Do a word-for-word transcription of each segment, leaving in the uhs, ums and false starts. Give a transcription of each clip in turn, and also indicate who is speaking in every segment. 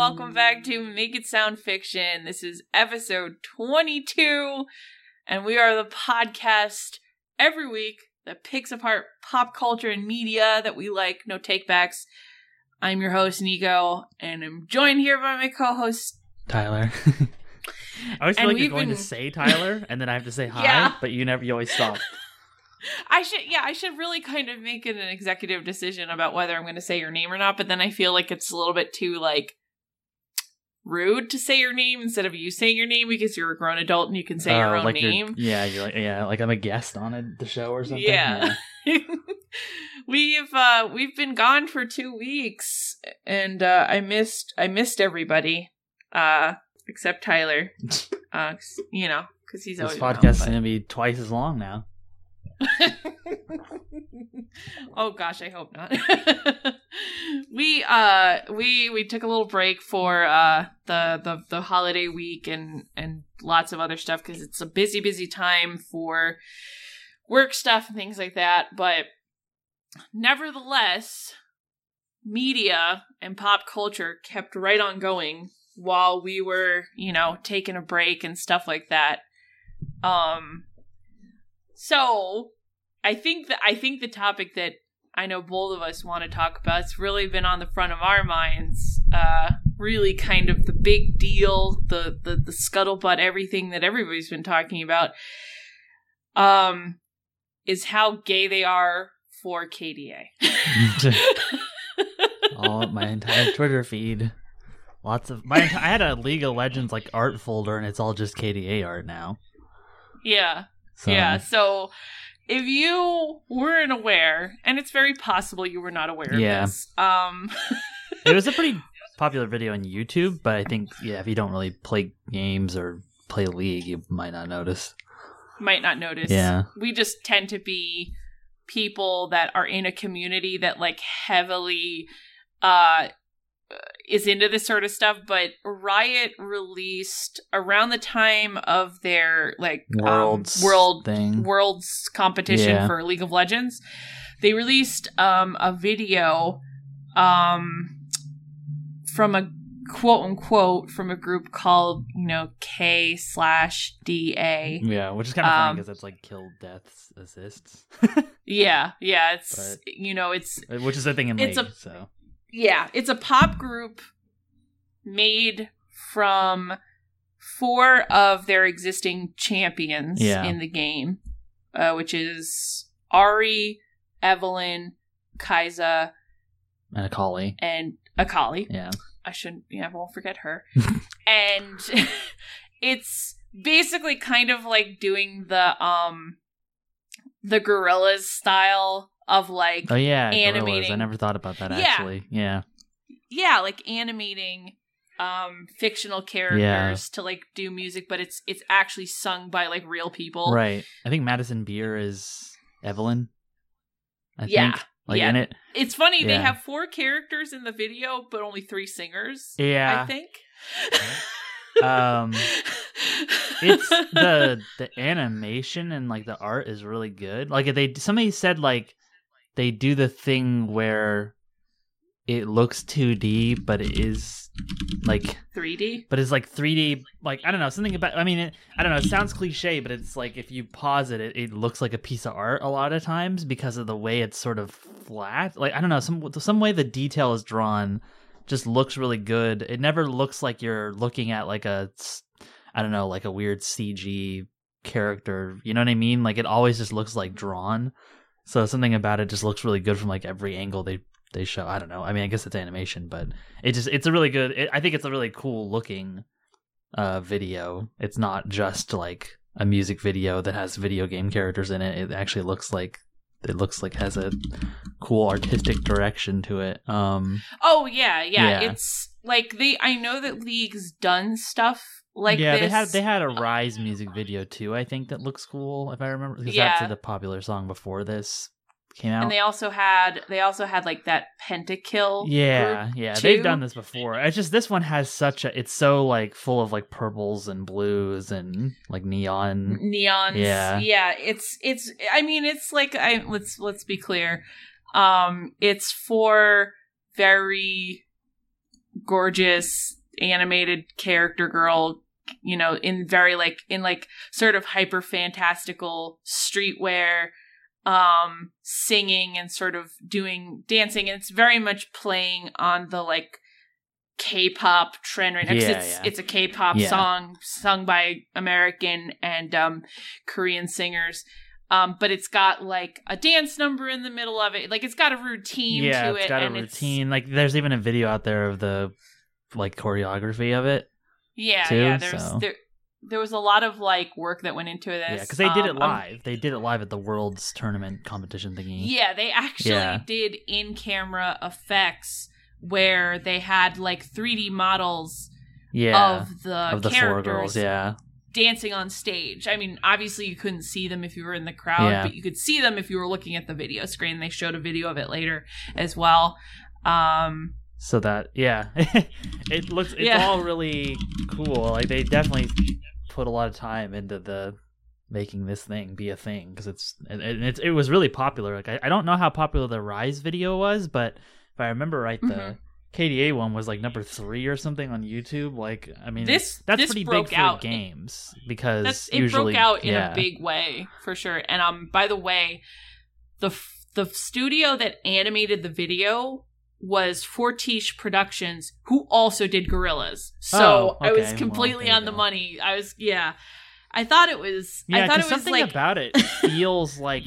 Speaker 1: welcome back to Make It Sound Fiction. This is episode twenty-two, and we are the podcast every week that picks apart pop culture and media that we like, no takebacks. I'm your host, Nico, and I'm joined here by my co-host,
Speaker 2: Tyler. I always feel
Speaker 1: And
Speaker 2: like you're
Speaker 1: we've
Speaker 2: going
Speaker 1: been-
Speaker 2: to say Tyler, and then I have to say hi,
Speaker 1: Yeah.
Speaker 2: but you never, you always stop.
Speaker 1: I should, yeah, I should really kind of make it an executive decision about whether I'm going to say your name or not, but then I feel like it's a little bit too, like, rude to say your name instead of you saying your name because you're a grown adult and you can say your
Speaker 2: Oh,
Speaker 1: own
Speaker 2: like you're-
Speaker 1: name.
Speaker 2: Yeah, you're like, yeah, like I'm a guest on a, the show or something.
Speaker 1: Yeah. we've uh we've been gone for two weeks and uh I missed I missed everybody uh except Tyler. uh 'cause, you know, cuz he's
Speaker 2: This
Speaker 1: always
Speaker 2: podcast is
Speaker 1: around,
Speaker 2: going to be twice as long now.
Speaker 1: but... Oh gosh, I hope not. we uh we we took a little break for uh the the the holiday week and and lots of other stuff cuz it's a busy busy time for work stuff and things like that, but nevertheless, media and pop culture kept right on going while we were, you know, taking a break and stuff like that. Um, so I think that I think the topic that I know both of us want to talk about, it's really been on the front of our minds. Uh, really, kind of the big deal, the the the scuttlebutt, everything that everybody's been talking about. Um, is how gay they are for K D A.
Speaker 2: All my entire Twitter feed. Lots of my. Enti- I had a League of Legends like art folder, and it's all just K D A art now.
Speaker 1: Yeah,
Speaker 2: So,
Speaker 1: yeah. So if you weren't aware, and it's very possible you were not aware
Speaker 2: Yeah.
Speaker 1: of this, um,
Speaker 2: it was a pretty popular video on YouTube, but I think yeah, if you don't really play games or play League, you might not notice.
Speaker 1: might not notice.
Speaker 2: Yeah.
Speaker 1: We just tend to be people that are in a community that like heavily uh is into this sort of stuff, but Riot released around the time of their like
Speaker 2: Worlds
Speaker 1: um, world
Speaker 2: thing.
Speaker 1: worlds competition
Speaker 2: Yeah.
Speaker 1: for League of Legends. They released um a video um from a quote unquote from a group called, you know, K slash D A.
Speaker 2: Yeah, which is kind of funny
Speaker 1: Um,
Speaker 2: because it's like kill deaths assists,
Speaker 1: Yeah, yeah, it's
Speaker 2: But-
Speaker 1: you know, it's
Speaker 2: which is a thing in
Speaker 1: It's
Speaker 2: League.
Speaker 1: a-
Speaker 2: so
Speaker 1: yeah, it's a pop group made from four of their existing champions
Speaker 2: Yeah.
Speaker 1: in the game, uh, which is Ari, Evelyn, Kaiza,
Speaker 2: and a collie.
Speaker 1: and Akali.
Speaker 2: Yeah,
Speaker 1: I shouldn't, yeah, I won't forget her. And it's basically kind of like doing the um the Gorillas style of like
Speaker 2: oh yeah, Gorillas.
Speaker 1: animating-
Speaker 2: I never thought about that
Speaker 1: Yeah.
Speaker 2: actually. Yeah,
Speaker 1: yeah, like animating um fictional characters to like do music, but it's it's actually sung by like real people.
Speaker 2: right. I think Madison Beer is Evelyn. I
Speaker 1: Yeah,
Speaker 2: think like
Speaker 1: yeah.
Speaker 2: in it.
Speaker 1: It's funny, they
Speaker 2: Yeah.
Speaker 1: have four characters in the video, but only three singers.
Speaker 2: Yeah.
Speaker 1: I think.
Speaker 2: Um, it's the the animation and like the art is really good. Like they somebody said like they do the thing where it looks two D, but it is like
Speaker 1: three D.
Speaker 2: but it's like three D. Like I don't know something about. I mean, it, I don't know. It sounds cliche, but it's like if you pause it, it, it looks like a piece of art a lot of times because of the way it's sort of flat. Like I don't know some some way the detail is drawn just looks really good. It never looks like you're looking at like a I don't know like a weird C G character. You know what I mean? Like it always just looks like drawn. So something about it just looks really good from like every angle they they show. I don't know. I mean, I guess it's animation, but it just it's a really good. It, I think it's a really cool looking uh, video. It's not just like a music video that has video game characters in it. It actually looks like it looks like has a cool artistic direction to it. Um,
Speaker 1: Oh yeah, yeah,
Speaker 2: Yeah.
Speaker 1: It's like they. I know that League's done stuff like
Speaker 2: yeah,
Speaker 1: this.
Speaker 2: they had they had a Rise music video too. I think that looks cool if I remember because
Speaker 1: Yeah.
Speaker 2: that's the popular song before this came out.
Speaker 1: and they also had they also had like that Pentakill.
Speaker 2: Yeah,
Speaker 1: group,
Speaker 2: yeah,
Speaker 1: too.
Speaker 2: they've done this before. It's just this one has such a. It's so like full of like purples and blues and like neon.
Speaker 1: neons.
Speaker 2: Yeah.
Speaker 1: yeah. It's it's. I mean, it's like I let's let's be clear. Um, it's for very gorgeous animated character girl, you know, in very like in like sort of hyper fantastical streetwear, um, singing and sort of doing dancing, and it's very much playing on the like K-pop trend right now, because
Speaker 2: Yeah,
Speaker 1: it's
Speaker 2: yeah.
Speaker 1: it's a K-pop
Speaker 2: Yeah.
Speaker 1: song sung by American and um, Korean singers. Um, but it's got like a dance number in the middle of it. Like it's got a routine
Speaker 2: yeah,
Speaker 1: to
Speaker 2: it's
Speaker 1: it.
Speaker 2: got a
Speaker 1: and
Speaker 2: routine. Like, there's even a video out there of the like choreography of it.
Speaker 1: Yeah,
Speaker 2: too,
Speaker 1: yeah. There's
Speaker 2: so.
Speaker 1: there there was a lot of like work that went into this.
Speaker 2: Yeah, because they did it
Speaker 1: Um, um,
Speaker 2: live. They did it live at the World's Tournament competition thingy.
Speaker 1: Yeah, they actually
Speaker 2: Yeah.
Speaker 1: did in-camera effects where they had like three D models
Speaker 2: yeah,
Speaker 1: of the
Speaker 2: of the four
Speaker 1: characters
Speaker 2: girls. Yeah,
Speaker 1: dancing on stage. I mean, obviously you couldn't see them if you were in the crowd,
Speaker 2: Yeah.
Speaker 1: but you could see them if you were looking at the video screen. They showed a video of it later as well. Um,
Speaker 2: so that yeah, it looks it's
Speaker 1: Yeah.
Speaker 2: all really cool. Like, they definitely put a lot of time into the making this thing be a thing, because it's and and it's it was really popular. Like, I, I don't know how popular the Rise video was, but if I remember right, the
Speaker 1: Mhm.
Speaker 2: K D A one was like number three or something on YouTube. Like, I mean,
Speaker 1: This-
Speaker 2: that's
Speaker 1: this
Speaker 2: pretty
Speaker 1: broke
Speaker 2: big for
Speaker 1: out.
Speaker 2: games, because
Speaker 1: That's it
Speaker 2: usually
Speaker 1: broke out in
Speaker 2: yeah.
Speaker 1: a big way for sure. And um, by the way, the f- the studio that animated the video was Fortiche Productions, who also did Gorillas. So
Speaker 2: Oh,
Speaker 1: I was
Speaker 2: okay.
Speaker 1: completely
Speaker 2: Well, there
Speaker 1: on
Speaker 2: you
Speaker 1: the
Speaker 2: go.
Speaker 1: money. I was yeah. I thought it was.
Speaker 2: Yeah,
Speaker 1: I thought it
Speaker 2: because
Speaker 1: was
Speaker 2: something
Speaker 1: like
Speaker 2: about it feels like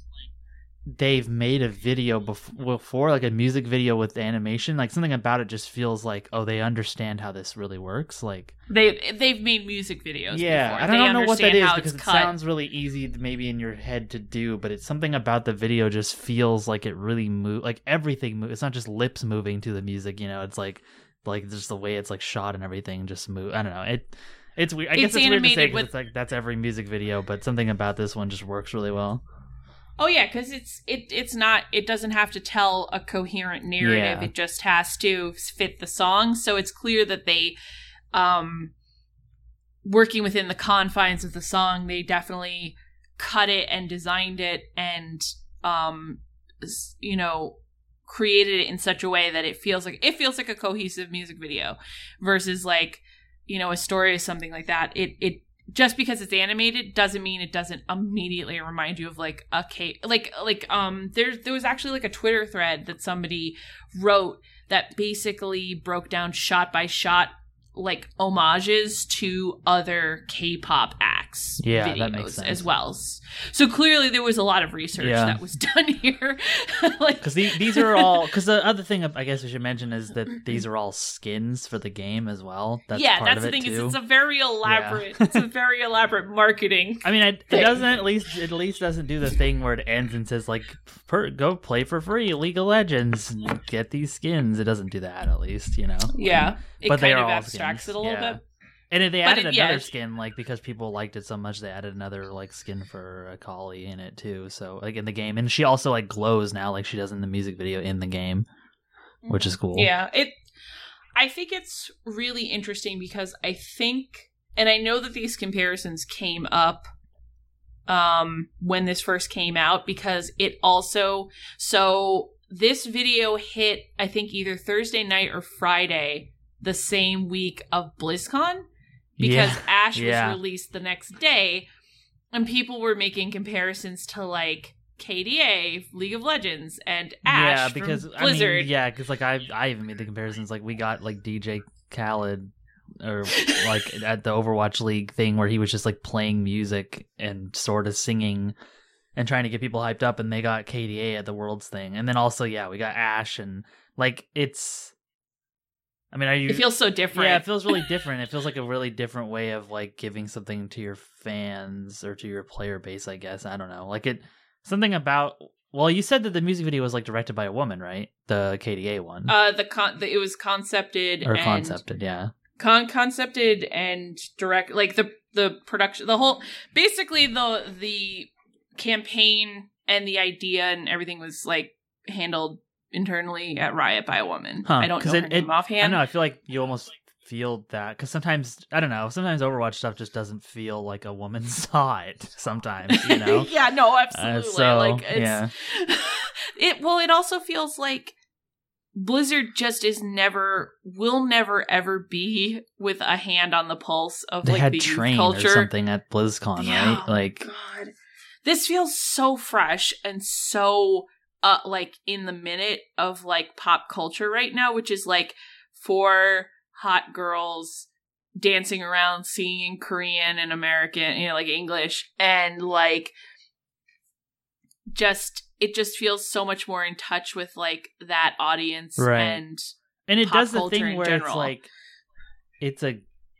Speaker 2: they've made a video bef- before, like a music video with animation. Like, something about it just feels like, oh, they understand how this really works. Like,
Speaker 1: they they've made music videos.
Speaker 2: yeah,
Speaker 1: before.
Speaker 2: I
Speaker 1: They
Speaker 2: don't know what that
Speaker 1: understand
Speaker 2: is,
Speaker 1: how
Speaker 2: because
Speaker 1: it's
Speaker 2: it
Speaker 1: cut.
Speaker 2: sounds really easy to, maybe in your head to do, but it's something about the video just feels like it really move, like everything moves. It's not just lips moving to the music, you know. It's like like just the way it's like shot and everything just move. I don't know. It it's weird. I guess
Speaker 1: It's
Speaker 2: it's weird to say,
Speaker 1: animated
Speaker 2: 'cause
Speaker 1: with-
Speaker 2: it's like that's every music video, but something about this one just works really well.
Speaker 1: Oh yeah, because it's it it's not it doesn't have to tell a coherent narrative.
Speaker 2: Yeah.
Speaker 1: It just has to fit the song. So it's clear that they, um, working within the confines of the song, they definitely cut it and designed it and um, s- you know, created it in such a way that it feels like it feels like a cohesive music video, versus like, you know, a story or something like that. It it. Just because it's animated doesn't mean it doesn't immediately remind you of like a K like like um there there was actually like a Twitter thread that somebody wrote that basically broke down shot by shot like homages to other K-pop acts
Speaker 2: Yeah,
Speaker 1: videos
Speaker 2: that makes sense.
Speaker 1: as well. So clearly there was a lot of research
Speaker 2: Yeah.
Speaker 1: that was done here. Like
Speaker 2: Because the, these are all. Because the other thing I guess we should mention is that these are all skins for the game as well. That's
Speaker 1: yeah,
Speaker 2: part
Speaker 1: that's
Speaker 2: of
Speaker 1: the
Speaker 2: it
Speaker 1: thing
Speaker 2: too.
Speaker 1: is it's a very elaborate it's a very elaborate marketing.
Speaker 2: I mean, it, it
Speaker 1: thing.
Speaker 2: doesn't at least it at least doesn't do the thing where it ends and says like, per, "Go play for free, League of Legends, and get these skins." It doesn't do that, at least, you know.
Speaker 1: Yeah, it
Speaker 2: But they
Speaker 1: kind
Speaker 2: are
Speaker 1: of
Speaker 2: all
Speaker 1: abstracts
Speaker 2: skins,
Speaker 1: it a little
Speaker 2: yeah.
Speaker 1: bit.
Speaker 2: And then they
Speaker 1: But
Speaker 2: added
Speaker 1: it- yeah,
Speaker 2: another
Speaker 1: it's-
Speaker 2: skin, like because people liked it so much, they added another like skin for Akali in it too. So like in the game, and she also like glows now, like she does in the music video in the game, which is cool.
Speaker 1: Yeah, it. I think it's really interesting because I think, and I know that these comparisons came up um, when this first came out, because it also so this video hit I think either Thursday night or Friday the same week of BlizzCon, because
Speaker 2: Yeah,
Speaker 1: Ash
Speaker 2: yeah.
Speaker 1: was released the next day, and people were making comparisons to like K D A, League of Legends, and Ash
Speaker 2: yeah,
Speaker 1: from
Speaker 2: because I
Speaker 1: Blizzard.
Speaker 2: mean, yeah, because like I I even made the comparisons. Like we got like D J Khaled, or like at the Overwatch League thing where he was just like playing music and sort of singing and trying to get people hyped up, and they got K D A at the Worlds thing, and then also yeah, we got Ash, and like it's. I mean, are you?
Speaker 1: It feels so different.
Speaker 2: Yeah, it feels really different. It feels like a really different way of like giving something to your fans or to your player base, I guess. I don't know. Like it something about well, you said that the music video was like directed by a woman, right? The K D A one.
Speaker 1: Uh, the con the, it was concepted
Speaker 2: or
Speaker 1: and
Speaker 2: concepted, yeah.
Speaker 1: con concepted and direct, like the the production, the whole, basically the the campaign and the idea and everything was like handled internally at Riot by a woman.
Speaker 2: Huh,
Speaker 1: I don't
Speaker 2: 'cause
Speaker 1: know
Speaker 2: it-
Speaker 1: her name
Speaker 2: it- I
Speaker 1: offhand.
Speaker 2: don't know, I feel like you almost feel that because sometimes I don't know, sometimes Overwatch stuff just doesn't feel like a woman saw it sometimes, you know.
Speaker 1: yeah, no,
Speaker 2: Uh,
Speaker 1: absolutely.
Speaker 2: so
Speaker 1: like it's
Speaker 2: yeah.
Speaker 1: it well, it also feels like Blizzard just is never, will never ever be with a hand on the pulse of
Speaker 2: they
Speaker 1: like
Speaker 2: had
Speaker 1: the youth
Speaker 2: Train
Speaker 1: culture
Speaker 2: or something at BlizzCon,
Speaker 1: yeah,
Speaker 2: right? Like,
Speaker 1: God, this feels so fresh and so uh like in the minute of like pop culture right now, which is like four hot girls dancing around, singing Korean and American, you know, like English, and like just. It just feels so much more in touch with like that audience
Speaker 2: right.
Speaker 1: and
Speaker 2: and it
Speaker 1: pop
Speaker 2: does the
Speaker 1: culture
Speaker 2: thing
Speaker 1: in
Speaker 2: where
Speaker 1: general.
Speaker 2: it's like it's a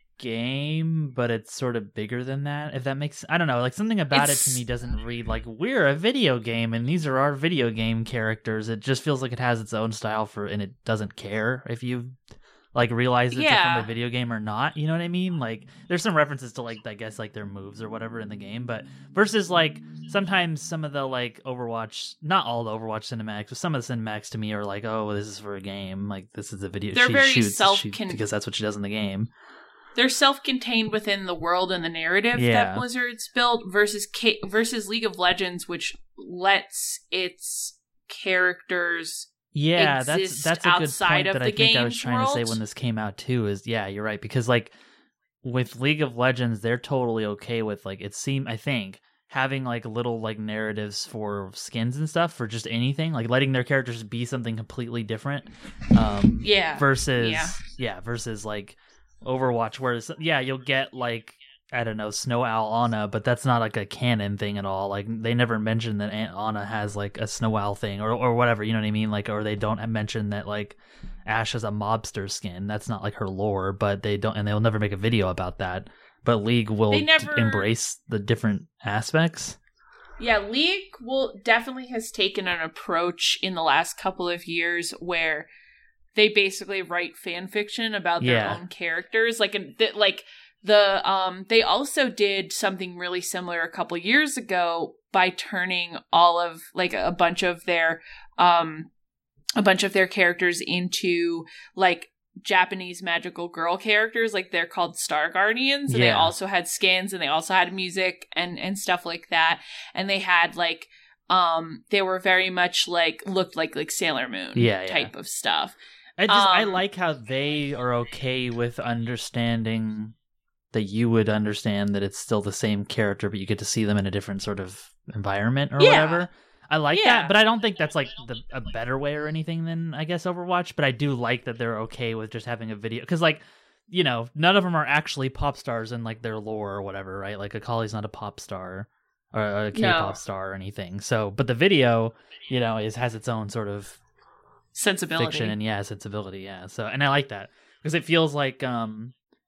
Speaker 2: game, but it's sort of bigger than that. If that makes, I don't know, like something about
Speaker 1: It's-
Speaker 2: it to me doesn't read like we're a video game and these are our video game characters. It just feels like it has its own style for, and it doesn't care if you like realize it's
Speaker 1: Yeah.
Speaker 2: from a video game or not. You know what I mean? Like there's some references to like I guess like their moves or whatever in the game, but versus like sometimes some of the like Overwatch, not all the Overwatch cinematics, but some of the cinematics to me are like, oh, this is for a game. Like this is a video.
Speaker 1: They're
Speaker 2: she
Speaker 1: very
Speaker 2: shoots
Speaker 1: self-con-
Speaker 2: she, because that's what she does in the game.
Speaker 1: They're self-contained within the world and the narrative
Speaker 2: Yeah.
Speaker 1: that Blizzard's built versus K- versus League of Legends, which lets its characters
Speaker 2: Yeah, that's
Speaker 1: exist
Speaker 2: that's a good
Speaker 1: outside
Speaker 2: point
Speaker 1: of
Speaker 2: that I
Speaker 1: the
Speaker 2: think I was
Speaker 1: game's
Speaker 2: trying to say
Speaker 1: world.
Speaker 2: when this came out too. Is yeah, you're right, because like with League of Legends, they're totally okay with like it seemed I think having like little like narratives for skins and stuff for just anything, like letting their characters be something completely different. Um,
Speaker 1: Yeah.
Speaker 2: Versus
Speaker 1: Yeah.
Speaker 2: yeah, versus like Overwatch, where it's, yeah, you'll get like I don't know, Snow Owl Ana, but that's not like a canon thing at all. Like they never mention that Aunt Ana has like a Snow Owl thing or or whatever, you know what I mean? Like, or they don't mention that like Ashe has a mobster skin. That's not like her lore, but they don't, and they'll never make a video about that. But League will
Speaker 1: They never-
Speaker 2: d- embrace the different aspects.
Speaker 1: Yeah, League will definitely has taken an approach in the last couple of years where they basically write fan fiction about their
Speaker 2: Yeah.
Speaker 1: own characters. Like, and th- like the um, they also did something really similar a couple years ago by turning all of like a bunch of their um, a bunch of their characters into like Japanese magical girl characters. Like they're called Star Guardians, and they
Speaker 2: Yeah.
Speaker 1: also had skins, and they also had music and and stuff like that. And they had like um, they were very much like looked like like Sailor Moon
Speaker 2: Yeah, yeah.
Speaker 1: type of stuff.
Speaker 2: I just I
Speaker 1: Um,
Speaker 2: like how they are okay with understanding that you would understand that it's still the same character, but you get to see them in a different sort of environment or
Speaker 1: Yeah.
Speaker 2: whatever. I like
Speaker 1: Yeah.
Speaker 2: that, but I don't think that's like the, a better way or anything than I guess Overwatch. But I do like that they're okay with just having a video because, like, you know, none of them are actually pop stars in like their lore or whatever, right? Like Akali's not a pop star or a K-pop
Speaker 1: No.
Speaker 2: star or anything. So, but the video, you know, is has its own sort of
Speaker 1: Sensibility.
Speaker 2: fiction and yeah, sensibility, yeah. So, and I like that because it feels like um,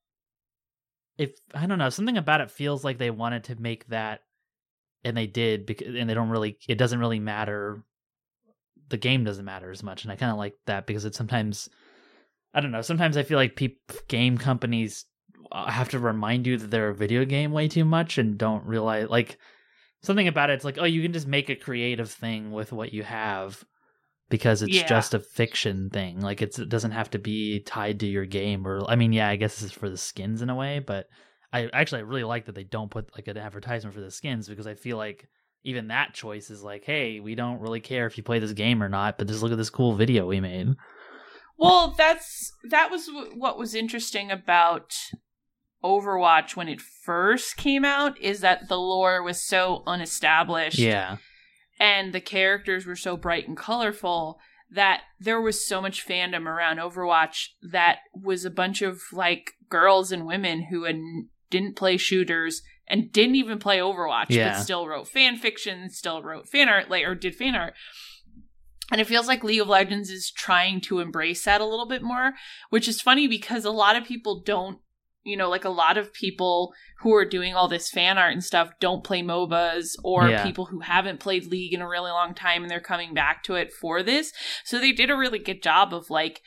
Speaker 2: if I don't know, something about it feels like they wanted to make that, and they did, because and they don't really, it doesn't really matter. The game doesn't matter as much, and I kind of like that because it's sometimes, I don't know, sometimes I feel like peop, game companies uh, have to remind you that they're a video game way too much and don't realize like something about it. It's like, oh, you can just make a creative thing with what you have. Because it's
Speaker 1: Yeah.
Speaker 2: just a fiction thing. Like it's, it doesn't have to be tied to your game. Or I mean, yeah, I guess this is for the skins in a way. But I actually I really like that they don't put like an advertisement for the skins because I feel like even that choice is like, hey, we don't really care if you play this game or not, but just look at this cool video we made.
Speaker 1: Well, that's that was w- what was interesting about Overwatch when it first came out is that the lore was so unestablished.
Speaker 2: Yeah,
Speaker 1: And the characters were so bright and colorful that there was so much fandom around Overwatch that was a bunch of like girls and women who had, didn't play shooters and didn't even play Overwatch,
Speaker 2: Yeah.
Speaker 1: but still wrote fan fiction, still wrote fan art, like or did fan art. And it feels like League of Legends is trying to embrace that a little bit more, which is funny because a lot of people don't. You know, like a lot of people who are doing all this fan art and stuff don't play M O B As or
Speaker 2: Yeah.
Speaker 1: people who haven't played League in a really long time and they're coming back to it for this. So they did a really good job of like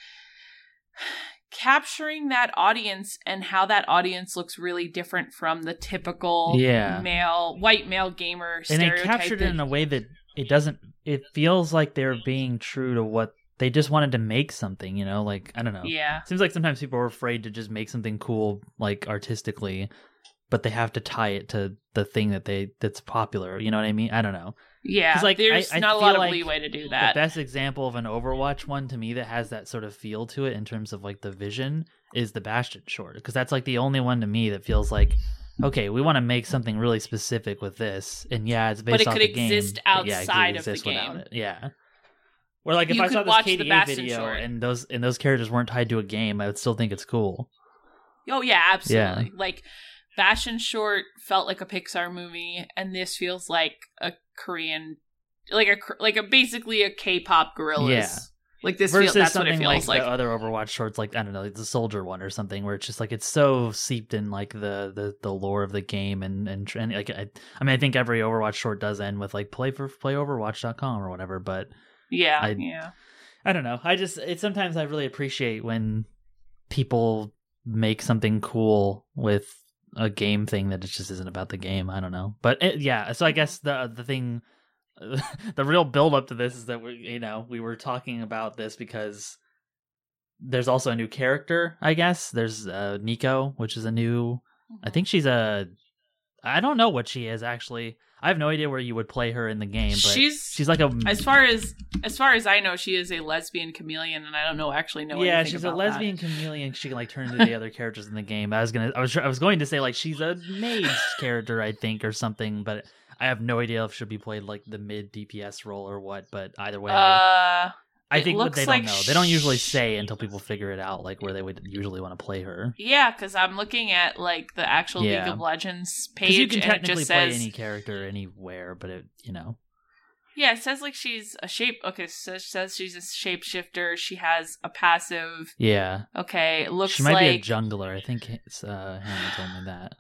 Speaker 1: capturing that audience and how that audience looks really different from the typical
Speaker 2: Yeah.
Speaker 1: male, white male gamer
Speaker 2: and
Speaker 1: stereotype.
Speaker 2: they captured
Speaker 1: that-
Speaker 2: it in a way that it doesn't. It feels like they're being true to what they just wanted to make something. You know, like I don't know.
Speaker 1: Yeah.
Speaker 2: Seems like sometimes people are afraid to just make something cool, like artistically, but they have to tie it to the thing that they that's popular. You know what I mean? I don't know.
Speaker 1: Yeah,
Speaker 2: 'Cause, like,
Speaker 1: there's
Speaker 2: I- I
Speaker 1: not a
Speaker 2: feel
Speaker 1: lot of
Speaker 2: like
Speaker 1: leeway to do that.
Speaker 2: The best example of an Overwatch one to me that has that sort of feel to it in terms of like the vision is the Bastion short, because that's like the only one to me that feels like, okay, we want to make something really specific with this, and yeah, it's based
Speaker 1: But it
Speaker 2: off
Speaker 1: could
Speaker 2: the game,
Speaker 1: exist
Speaker 2: but yeah, it could
Speaker 1: outside of the
Speaker 2: exist without
Speaker 1: game.
Speaker 2: it. Yeah. Or like if
Speaker 1: You
Speaker 2: I
Speaker 1: could
Speaker 2: saw this
Speaker 1: watch the
Speaker 2: K D A
Speaker 1: Bastion
Speaker 2: video
Speaker 1: short.
Speaker 2: and those and those characters weren't tied to a game, I would still think it's cool.
Speaker 1: Oh yeah, absolutely. Like Bastion short felt like a Pixar movie, and this feels like a Korean, like a like a basically a K-pop Gorillaz.
Speaker 2: Yeah.
Speaker 1: Like this
Speaker 2: Versus
Speaker 1: feels. That's what
Speaker 2: something
Speaker 1: it feels
Speaker 2: like,
Speaker 1: like.
Speaker 2: the other Overwatch shorts, like I don't know, like the Soldier one or something, where it's just like it's so seeped in like the the, the lore of the game, and and, and like I, I mean I think every Overwatch short does end with like play for play overwatch dot com or whatever, but
Speaker 1: Yeah,
Speaker 2: I-
Speaker 1: yeah.
Speaker 2: I don't know. I just it sometimes I really appreciate when people make something cool with a game thing that it just isn't about the game. I don't know, but it, yeah. So I guess the the thing, the real build up to this is that we you know we were talking about this because there's also a new character. I guess there's uh, Nico, which is a new. I think she's a. I don't know what she is actually. I have no idea where you would play her in the game, but
Speaker 1: She's
Speaker 2: she's like a
Speaker 1: as far as as far as I know, she is a lesbian chameleon, and I don't know actually know.
Speaker 2: yeah,
Speaker 1: anything
Speaker 2: she's a
Speaker 1: about
Speaker 2: lesbian
Speaker 1: that.
Speaker 2: chameleon. She can like turn into the other characters in the game. I was gonna, I was, I was going to say like she's a mage character, I think, or something, but I have no idea if she'll be played like the mid D P S role or what. But either way,
Speaker 1: Uh,
Speaker 2: I
Speaker 1: it
Speaker 2: think what
Speaker 1: looks
Speaker 2: they
Speaker 1: like
Speaker 2: don't know. They don't usually
Speaker 1: sh-
Speaker 2: say until people figure it out, like where they would usually want to play her.
Speaker 1: yeah, because I'm looking at like the actual
Speaker 2: Yeah.
Speaker 1: League of Legends
Speaker 2: Because
Speaker 1: page,
Speaker 2: you can
Speaker 1: and it
Speaker 2: technically
Speaker 1: just
Speaker 2: play
Speaker 1: says
Speaker 2: any character anywhere, but it, you know,
Speaker 1: yeah, it says like she's a shape. Okay, so it says she's a shapeshifter. She has a passive.
Speaker 2: yeah.
Speaker 1: Okay, it looks
Speaker 2: She might
Speaker 1: like
Speaker 2: be a jungler. I think it's uh, Hannah told me that.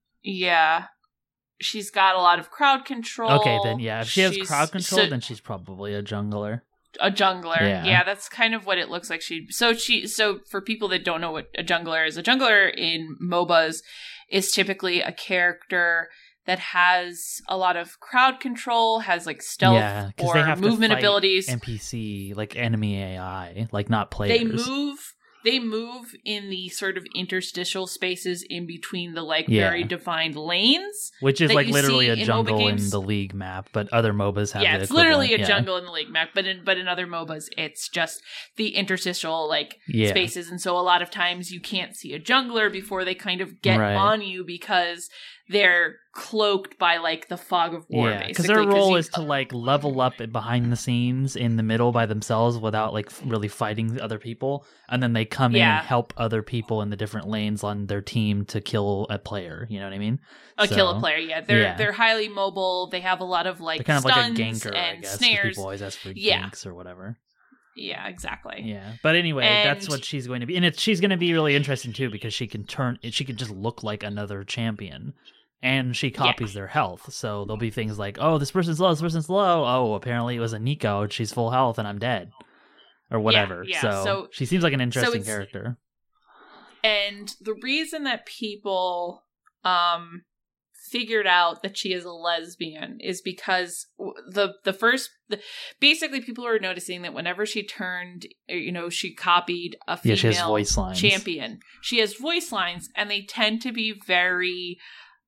Speaker 1: yeah. She's got a lot of crowd control.
Speaker 2: Okay, then yeah, if she has
Speaker 1: She's-
Speaker 2: crowd control,
Speaker 1: so-
Speaker 2: then she's probably a jungler.
Speaker 1: a jungler.
Speaker 2: Yeah.
Speaker 1: Yeah. That's kind of what it looks like. She so she so for people that don't know what a jungler is, a jungler in M O B As is typically a character that has a lot of crowd control, has like stealth
Speaker 2: Yeah, 'cause
Speaker 1: or
Speaker 2: they have to
Speaker 1: movement
Speaker 2: fight
Speaker 1: abilities.
Speaker 2: N P C, like enemy A I, like not players.
Speaker 1: They move they move in the sort of interstitial spaces in between the like
Speaker 2: Yeah.
Speaker 1: very defined lanes.
Speaker 2: Which is
Speaker 1: that
Speaker 2: like
Speaker 1: you
Speaker 2: literally
Speaker 1: see
Speaker 2: a
Speaker 1: in MOBA
Speaker 2: jungle in
Speaker 1: games.
Speaker 2: the League map, but other M O B As have
Speaker 1: Yeah,
Speaker 2: the
Speaker 1: it's literally a
Speaker 2: equivalent, yeah.
Speaker 1: jungle in the League map, but in but in other M O B As, it's just the interstitial like
Speaker 2: Yeah.
Speaker 1: spaces, and so a lot of times you can't see a jungler before they kind of get
Speaker 2: Right.
Speaker 1: on you because they're cloaked by like the fog of war.
Speaker 2: Yeah,
Speaker 1: basically,
Speaker 2: because their role
Speaker 1: you-
Speaker 2: is to like level up behind the scenes in the middle by themselves without like f- really fighting other people, and then they come in
Speaker 1: Yeah.
Speaker 2: and help other people in the different lanes on their team to kill a player. You know what I mean?
Speaker 1: a
Speaker 2: So,
Speaker 1: kill a player. Yeah, they're
Speaker 2: yeah.
Speaker 1: they're highly mobile. They have a lot of like
Speaker 2: They're kind of like a
Speaker 1: stuns
Speaker 2: ganker, I
Speaker 1: and
Speaker 2: guess. 'Cause
Speaker 1: snares.
Speaker 2: people always ask for
Speaker 1: Yeah.
Speaker 2: ganks or whatever.
Speaker 1: Yeah, exactly.
Speaker 2: Yeah, but anyway, that's
Speaker 1: And-
Speaker 2: what she's going to be, and it's she's going to be really interesting too because she can turn, she can just look like another champion, and she copies their health. So there'll be things like, oh, this person's low, this person's low. Oh, apparently it was a Nico. She's full health, and I'm dead, or whatever.
Speaker 1: yeah,
Speaker 2: so,
Speaker 1: so-
Speaker 2: she seems like an interesting
Speaker 1: it's-
Speaker 2: character.
Speaker 1: And the reason that people um figured out that she is a lesbian is because w- the the first the, basically people are noticing that whenever she turned, you know, she copied a female
Speaker 2: Yeah, she has voice lines.
Speaker 1: champion. She has voice lines, and they tend to be very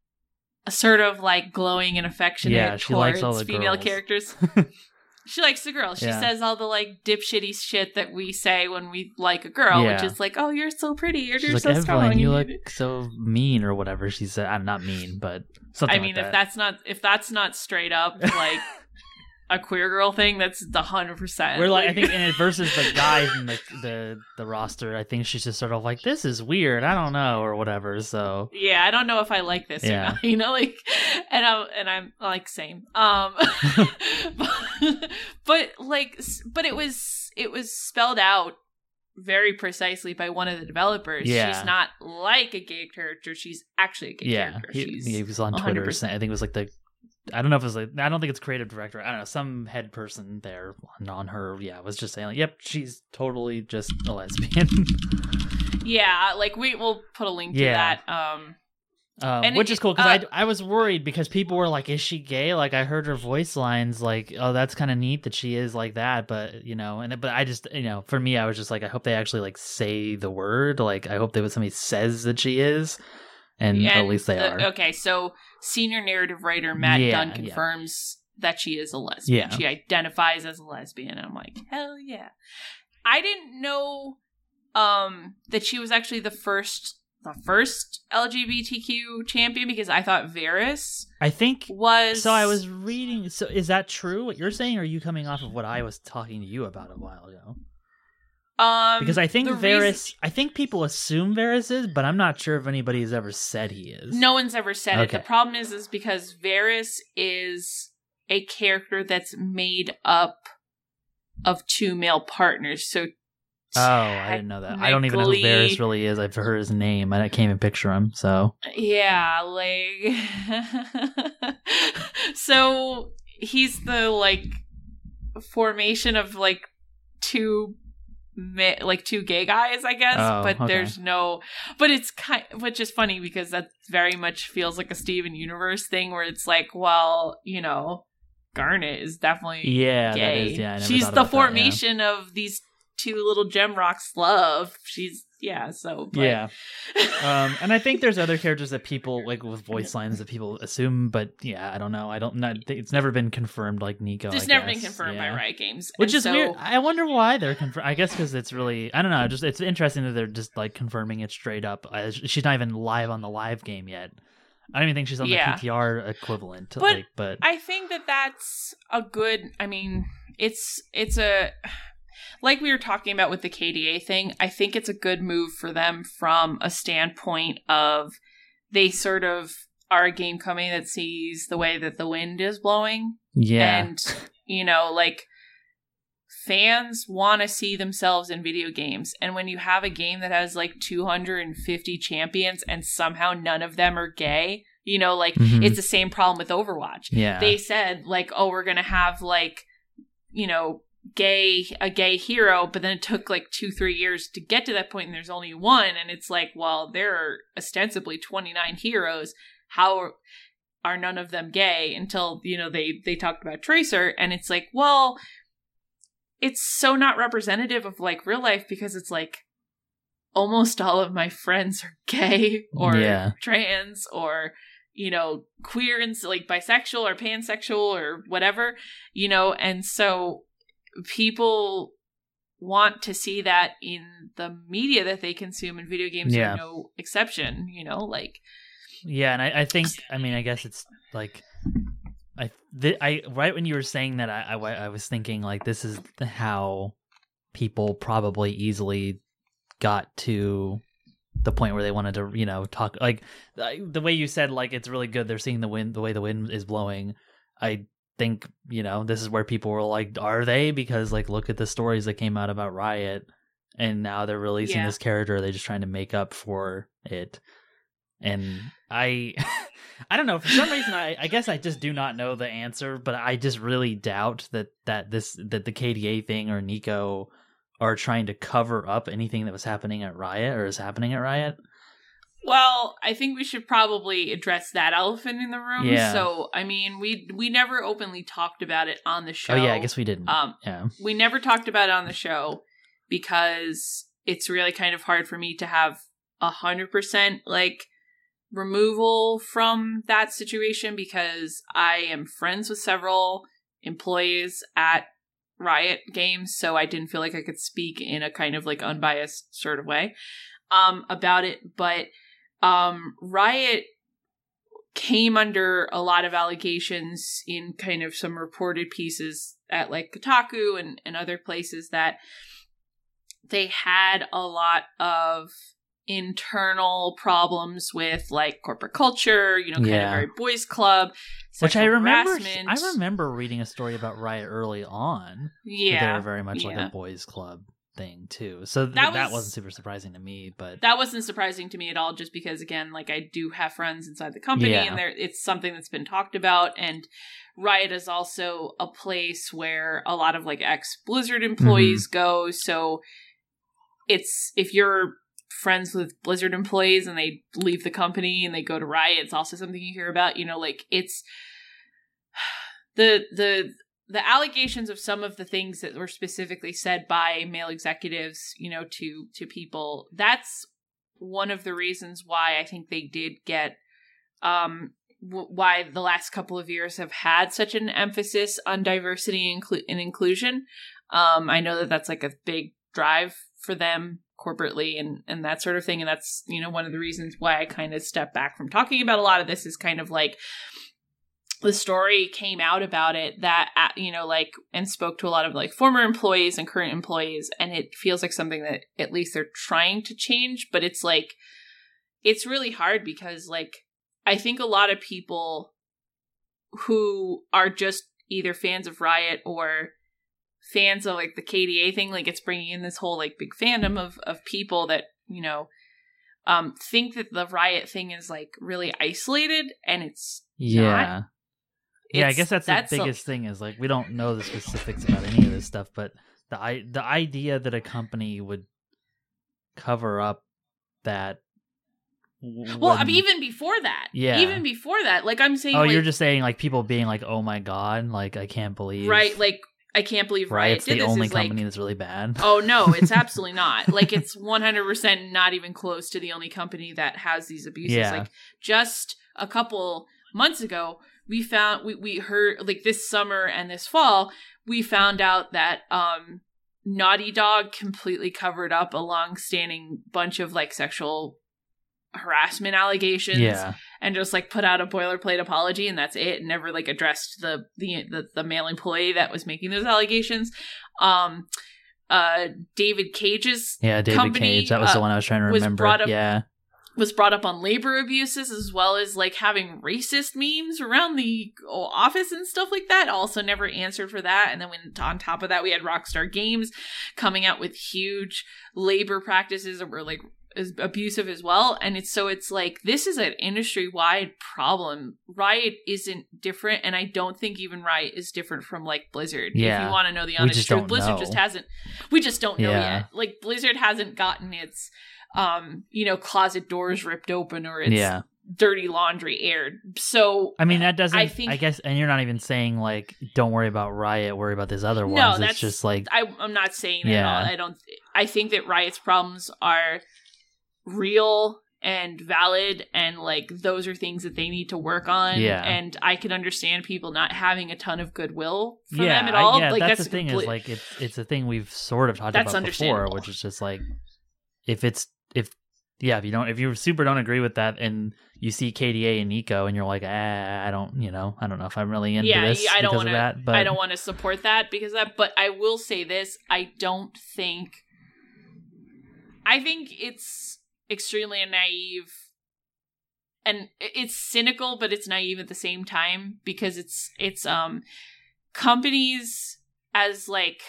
Speaker 1: sort of like glowing and affectionate
Speaker 2: Yeah, she
Speaker 1: towards
Speaker 2: likes all the
Speaker 1: female
Speaker 2: girls.
Speaker 1: characters. She likes the girl. She
Speaker 2: Yeah.
Speaker 1: says all the like dipshitty shit that we say when we like a girl, which
Speaker 2: Yeah.
Speaker 1: is like, "Oh, you're so pretty, or
Speaker 2: She's
Speaker 1: you're
Speaker 2: like,
Speaker 1: so
Speaker 2: Evelyn,
Speaker 1: strong."
Speaker 2: you
Speaker 1: and
Speaker 2: look so mean, or whatever she said. I'm not mean, but something.
Speaker 1: I mean,
Speaker 2: like
Speaker 1: if
Speaker 2: that.
Speaker 1: that's not if that's not straight up like a queer girl thing, that's the hundred percent.
Speaker 2: We're like, I think, and versus the guys in the, the the roster, I think she's just sort of like, this is weird. I don't know, or whatever. So
Speaker 1: yeah, I don't know if I like this
Speaker 2: Yeah.
Speaker 1: or not. You know, like, and I'm and I'm like same. Um, but, but like, s- but it was it was spelled out very precisely by one of the developers.
Speaker 2: Yeah.
Speaker 1: She's not like a gay character. She's actually a gay
Speaker 2: yeah,
Speaker 1: character.
Speaker 2: he,
Speaker 1: She's
Speaker 2: he was on
Speaker 1: one
Speaker 2: Twitter.
Speaker 1: hundred percent.
Speaker 2: saying- I think it was like the. I don't know if it was like. I don't think it's creative director. I don't know. Some head person there on, on her. Yeah, was just saying, like, yep, she's totally just a lesbian.
Speaker 1: Yeah, like we will put a link to
Speaker 2: Yeah.
Speaker 1: that. Um,
Speaker 2: Um,
Speaker 1: And
Speaker 2: which
Speaker 1: it-
Speaker 2: is cool because
Speaker 1: uh,
Speaker 2: I, I was worried because people were like, is she gay? Like I heard her voice lines like, oh, that's kind of neat that she is like that. But, you know, and but I just, you know, for me, I was just like, I hope they actually like say the word. Like I hope that somebody says that she is. and,
Speaker 1: and
Speaker 2: at least they
Speaker 1: the,
Speaker 2: are.
Speaker 1: Okay, so senior narrative writer Matt
Speaker 2: Yeah,
Speaker 1: Dunn confirms yeah. that she is a lesbian.
Speaker 2: Yeah.
Speaker 1: She identifies as a lesbian, and I'm like, hell yeah. I didn't know um, that she was actually the first the first L G B T Q champion, because I thought Varys
Speaker 2: I think
Speaker 1: was...
Speaker 2: So I was reading... So is that true, what you're saying, or are you coming off of what I was talking to you about a while ago?
Speaker 1: Um,
Speaker 2: because I think Varys...
Speaker 1: Reason...
Speaker 2: I think people assume Varys is, but I'm not sure if anybody has ever said he is.
Speaker 1: No one's ever said
Speaker 2: okay.
Speaker 1: it. The problem is, is because Varys is a character that's made up of two male partners, so
Speaker 2: Oh, I didn't know that. I don't even know who Varys really is. I've heard his name. I can't even picture him, so...
Speaker 1: Yeah, like... so, he's the, like, formation of, like, two... like two gay guys, I guess,
Speaker 2: oh,
Speaker 1: but
Speaker 2: okay.
Speaker 1: there's no... But it's kind... Which is funny, because that very much feels like a Steven Universe thing, where it's like, well, you know, Garnet is definitely
Speaker 2: yeah,
Speaker 1: gay.
Speaker 2: That is, yeah, I never
Speaker 1: She's
Speaker 2: thought
Speaker 1: the
Speaker 2: about
Speaker 1: formation
Speaker 2: that, yeah.
Speaker 1: of these two little gem rocks love. She's yeah so but.
Speaker 2: yeah um and I think there's other characters that people like with voice lines that people assume, but yeah I don't know I don't not it's never been confirmed like Nico.
Speaker 1: It's
Speaker 2: I
Speaker 1: never
Speaker 2: guess.
Speaker 1: been confirmed
Speaker 2: yeah.
Speaker 1: by Riot Games,
Speaker 2: which
Speaker 1: and
Speaker 2: is
Speaker 1: so,
Speaker 2: weird. I wonder why they're confirmed. I guess because it's really I don't know just it's interesting that they're just like confirming it straight up. Uh, she's not even live on the live game yet. I don't even think she's on
Speaker 1: yeah.
Speaker 2: the P T R equivalent.
Speaker 1: But,
Speaker 2: like, but
Speaker 1: I think that that's a good. I mean, it's it's a like we were talking about with the K D A thing. I think it's a good move for them from a standpoint of they sort of are a game company that sees the way that the wind is blowing.
Speaker 2: Yeah,
Speaker 1: and you know, like fans want to see themselves in video games, and when you have a game that has like two hundred fifty champions and somehow none of them are gay, you know, like mm-hmm. it's the same problem with Overwatch.
Speaker 2: Yeah,
Speaker 1: they said like, oh, we're gonna have like, you know, gay a gay hero, but then it took like two three years to get to that point, and there's only one, and it's like, well, there are ostensibly twenty-nine heroes. How are, are none of them gay? Until, you know, they they talked about Tracer, and it's like, well, it's so not representative of like real life, because it's like almost all of my friends are gay or
Speaker 2: yeah.
Speaker 1: trans or, you know, queer and like bisexual or pansexual or whatever, you know, and so people want to see that in the media that they consume, and video games
Speaker 2: yeah.
Speaker 1: are no exception, you know, like.
Speaker 2: Yeah, and I, I think, I mean, I guess it's like, I, th- I right when you were saying that, I, I, I was thinking like this is how people probably easily got to the point where they wanted to, you know, talk like the way you said, like it's really good. They're seeing the wind, the way the wind is blowing. I think, you know, this is where people were like, are they? Because like, look at the stories that came out about Riot, and now they're releasing
Speaker 1: yeah.
Speaker 2: this character. Are they just trying to make up for it? And I, I don't know. For some reason, I, I guess I just do not know the answer. But I just really doubt that that this that the K D A thing or Nico are trying to cover up anything that was happening at Riot or is happening at Riot.
Speaker 1: Well, I think we should probably address that elephant in the room.
Speaker 2: Yeah.
Speaker 1: So, I mean, we we never openly talked about it on the show.
Speaker 2: Oh yeah, I guess we didn't.
Speaker 1: Um,
Speaker 2: yeah,
Speaker 1: we never talked about it on the show because it's really kind of hard for me to have a hundred percent like removal from that situation, because I am friends with several employees at Riot Games, so I didn't feel like I could speak in a kind of like unbiased sort of way um, about it. But um, Riot came under a lot of allegations in kind of some reported pieces at like Kotaku and, and other places that they had a lot of internal problems with like corporate culture, you know, kind
Speaker 2: yeah.
Speaker 1: of very boys club,
Speaker 2: which I remember.
Speaker 1: harassment.
Speaker 2: I remember reading a story about Riot early on.
Speaker 1: Yeah,
Speaker 2: they were very much
Speaker 1: yeah.
Speaker 2: like a boys club thing too. So th-
Speaker 1: that,
Speaker 2: that
Speaker 1: was,
Speaker 2: wasn't super surprising to me, but
Speaker 1: that wasn't surprising to me at all. Just because, again, like I do have friends inside the company,
Speaker 2: yeah.
Speaker 1: and there it's something that's been talked about. And Riot is also a place where a lot of like ex Blizzard employees mm-hmm. go. So it's if you're friends with Blizzard employees and they leave the company and they go to Riot, it's also something you hear about, you know, like it's the the the allegations of some of the things that were specifically said by male executives, you know, to to people, that's one of the reasons why I think they did get, um, w- why the last couple of years have had such an emphasis on diversity and, inclu- and inclusion. Um, I know that that's like a big drive for them corporately and, and that sort of thing. And that's, you know, one of the reasons why I kind of stepped back from talking about a lot of this is kind of like the story came out about it that, you know, like, and spoke to a lot of like former employees and current employees. And it feels like something that at least they're trying to change, but it's like, it's really hard because like, I think a lot of people who are just either fans of Riot or fans of like the K D A thing, like it's bringing in this whole like big fandom of, of people that, you know, um, think that the Riot thing is like really isolated and it's
Speaker 2: yeah.
Speaker 1: not.
Speaker 2: Yeah,
Speaker 1: It's,
Speaker 2: I guess that's,
Speaker 1: that's
Speaker 2: the biggest
Speaker 1: a,
Speaker 2: thing is like we don't know the specifics about any of this stuff, but the I the idea that a company would cover up that.
Speaker 1: Well,
Speaker 2: when,
Speaker 1: I mean, even before that,
Speaker 2: yeah,
Speaker 1: even before that, like I'm saying,
Speaker 2: oh,
Speaker 1: like,
Speaker 2: you're just saying like people being like, oh my god, like I can't believe,
Speaker 1: right? Like I can't believe Riot
Speaker 2: Riot's
Speaker 1: did
Speaker 2: the
Speaker 1: this.
Speaker 2: only
Speaker 1: is
Speaker 2: company
Speaker 1: like,
Speaker 2: that's really bad.
Speaker 1: oh no, it's absolutely not. Like it's one hundred percent not even close to the only company that has these abuses.
Speaker 2: Yeah.
Speaker 1: Like just a couple months ago, we found we, we heard like this summer and this fall, we found out that um Naughty Dog completely covered up a long-standing bunch of like sexual harassment allegations
Speaker 2: Yeah,
Speaker 1: and just like put out a boilerplate apology and that's it, and never like addressed the the the, the male employee that was making those allegations. Um uh David Cage's
Speaker 2: yeah, David
Speaker 1: company,
Speaker 2: Cage. That was
Speaker 1: uh,
Speaker 2: the one I was trying to
Speaker 1: was
Speaker 2: remember.
Speaker 1: brought up-
Speaker 2: yeah,
Speaker 1: was brought up on labor abuses as well as like having racist memes around the office and stuff like that. Also never answered for that. And then when on top of that, we had Rockstar Games coming out with huge labor practices that were like is abusive as well. And it's so it's like this is an industry-wide problem. Riot isn't different, and I don't think even Riot is different from like Blizzard.
Speaker 2: Yeah.
Speaker 1: If you want to know the
Speaker 2: We
Speaker 1: honest
Speaker 2: just
Speaker 1: truth,
Speaker 2: don't
Speaker 1: Blizzard
Speaker 2: know.
Speaker 1: just hasn't we just don't know
Speaker 2: Yeah.
Speaker 1: yet. Like Blizzard hasn't gotten its um, you know, closet doors ripped open or its
Speaker 2: yeah.
Speaker 1: dirty laundry aired. So
Speaker 2: I mean, that doesn't.
Speaker 1: I
Speaker 2: I,
Speaker 1: think-
Speaker 2: guess, and you're not even saying like, don't worry about Riot, worry about this other ones.
Speaker 1: No,
Speaker 2: it's
Speaker 1: that's
Speaker 2: just like,
Speaker 1: I, I'm not saying that
Speaker 2: Yeah.
Speaker 1: at all. I don't. I think that Riot's problems are real and valid, and like those are things that they need to work on.
Speaker 2: Yeah.
Speaker 1: And I can understand people not having a ton of goodwill for
Speaker 2: yeah,
Speaker 1: them at
Speaker 2: I-
Speaker 1: all.
Speaker 2: yeah.
Speaker 1: like
Speaker 2: that's,
Speaker 1: that's
Speaker 2: the thing
Speaker 1: complete-
Speaker 2: is like it's it's a thing we've sort of talked
Speaker 1: That's
Speaker 2: about before,
Speaker 1: understandable.
Speaker 2: which is just like if it's if yeah if you don't if you super don't agree with that and you see K D A and Nico and you're like ah I don't you know I don't know if I'm really into
Speaker 1: yeah,
Speaker 2: this
Speaker 1: I don't
Speaker 2: because
Speaker 1: want
Speaker 2: of
Speaker 1: to.
Speaker 2: that, but
Speaker 1: I don't want to support that because of that. But I will say this: I don't think. I think it's extremely naive, and it's cynical, but it's naive at the same time because it's it's um companies as like.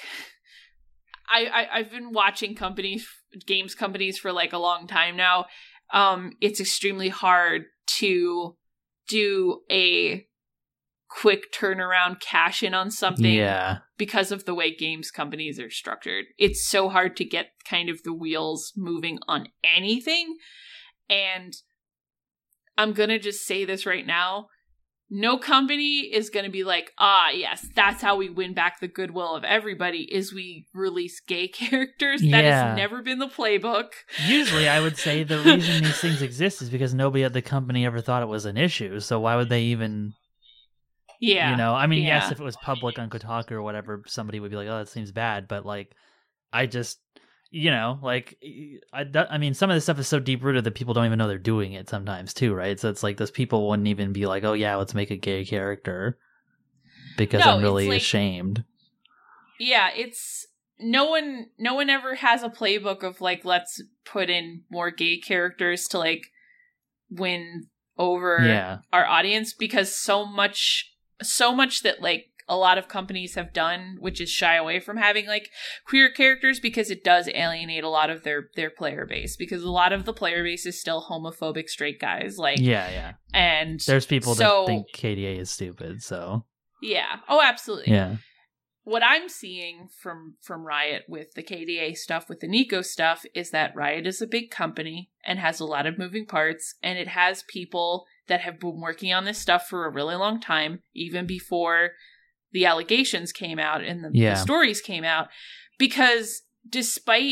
Speaker 1: I, I I've been watching companies, games companies for like a long time now. Um, it's extremely hard to do a quick turnaround cash in on something
Speaker 2: yeah
Speaker 1: because of the way games companies are structured. It's so hard to get kind of the wheels moving on anything. And I'm going to just say this right now. No company is going to be like, ah, yes, that's how we win back the goodwill of everybody, is we release gay characters. That
Speaker 2: Yeah.
Speaker 1: has never been the playbook.
Speaker 2: usually I would say the reason these things exist is because nobody at the company ever thought it was an issue. So why would they even?
Speaker 1: Yeah.
Speaker 2: You know, I mean,
Speaker 1: Yeah.
Speaker 2: yes, if it was public on Kotaku or whatever, somebody would be like, "Oh, that seems bad." But like, I just, you know, like, I, I mean, some of this stuff is so deep rooted that people don't even know they're doing it sometimes too, right? So it's like those people wouldn't even be like, "Oh yeah, let's make a gay character," because
Speaker 1: No,
Speaker 2: I'm
Speaker 1: it's
Speaker 2: really
Speaker 1: like-
Speaker 2: ashamed.
Speaker 1: Yeah, it's no one no one ever has a playbook of like, let's put in more gay characters to like win over
Speaker 2: Yeah,
Speaker 1: our audience, because so much so much that like a lot of companies have done, which is shy away from having like queer characters, because it does alienate a lot of their their player base, because a lot of the player base is still homophobic straight guys, like
Speaker 2: yeah, yeah.
Speaker 1: and
Speaker 2: There's people
Speaker 1: so-
Speaker 2: that think K D A is stupid, so
Speaker 1: yeah, oh absolutely.
Speaker 2: yeah,
Speaker 1: What I'm seeing from from Riot with the K D A stuff, with the Nico stuff, is that Riot is a big company and has a lot of moving parts, and it has people that have been working on this stuff for a really long time, even before the allegations came out and the,
Speaker 2: Yeah.
Speaker 1: the stories came out. Because despite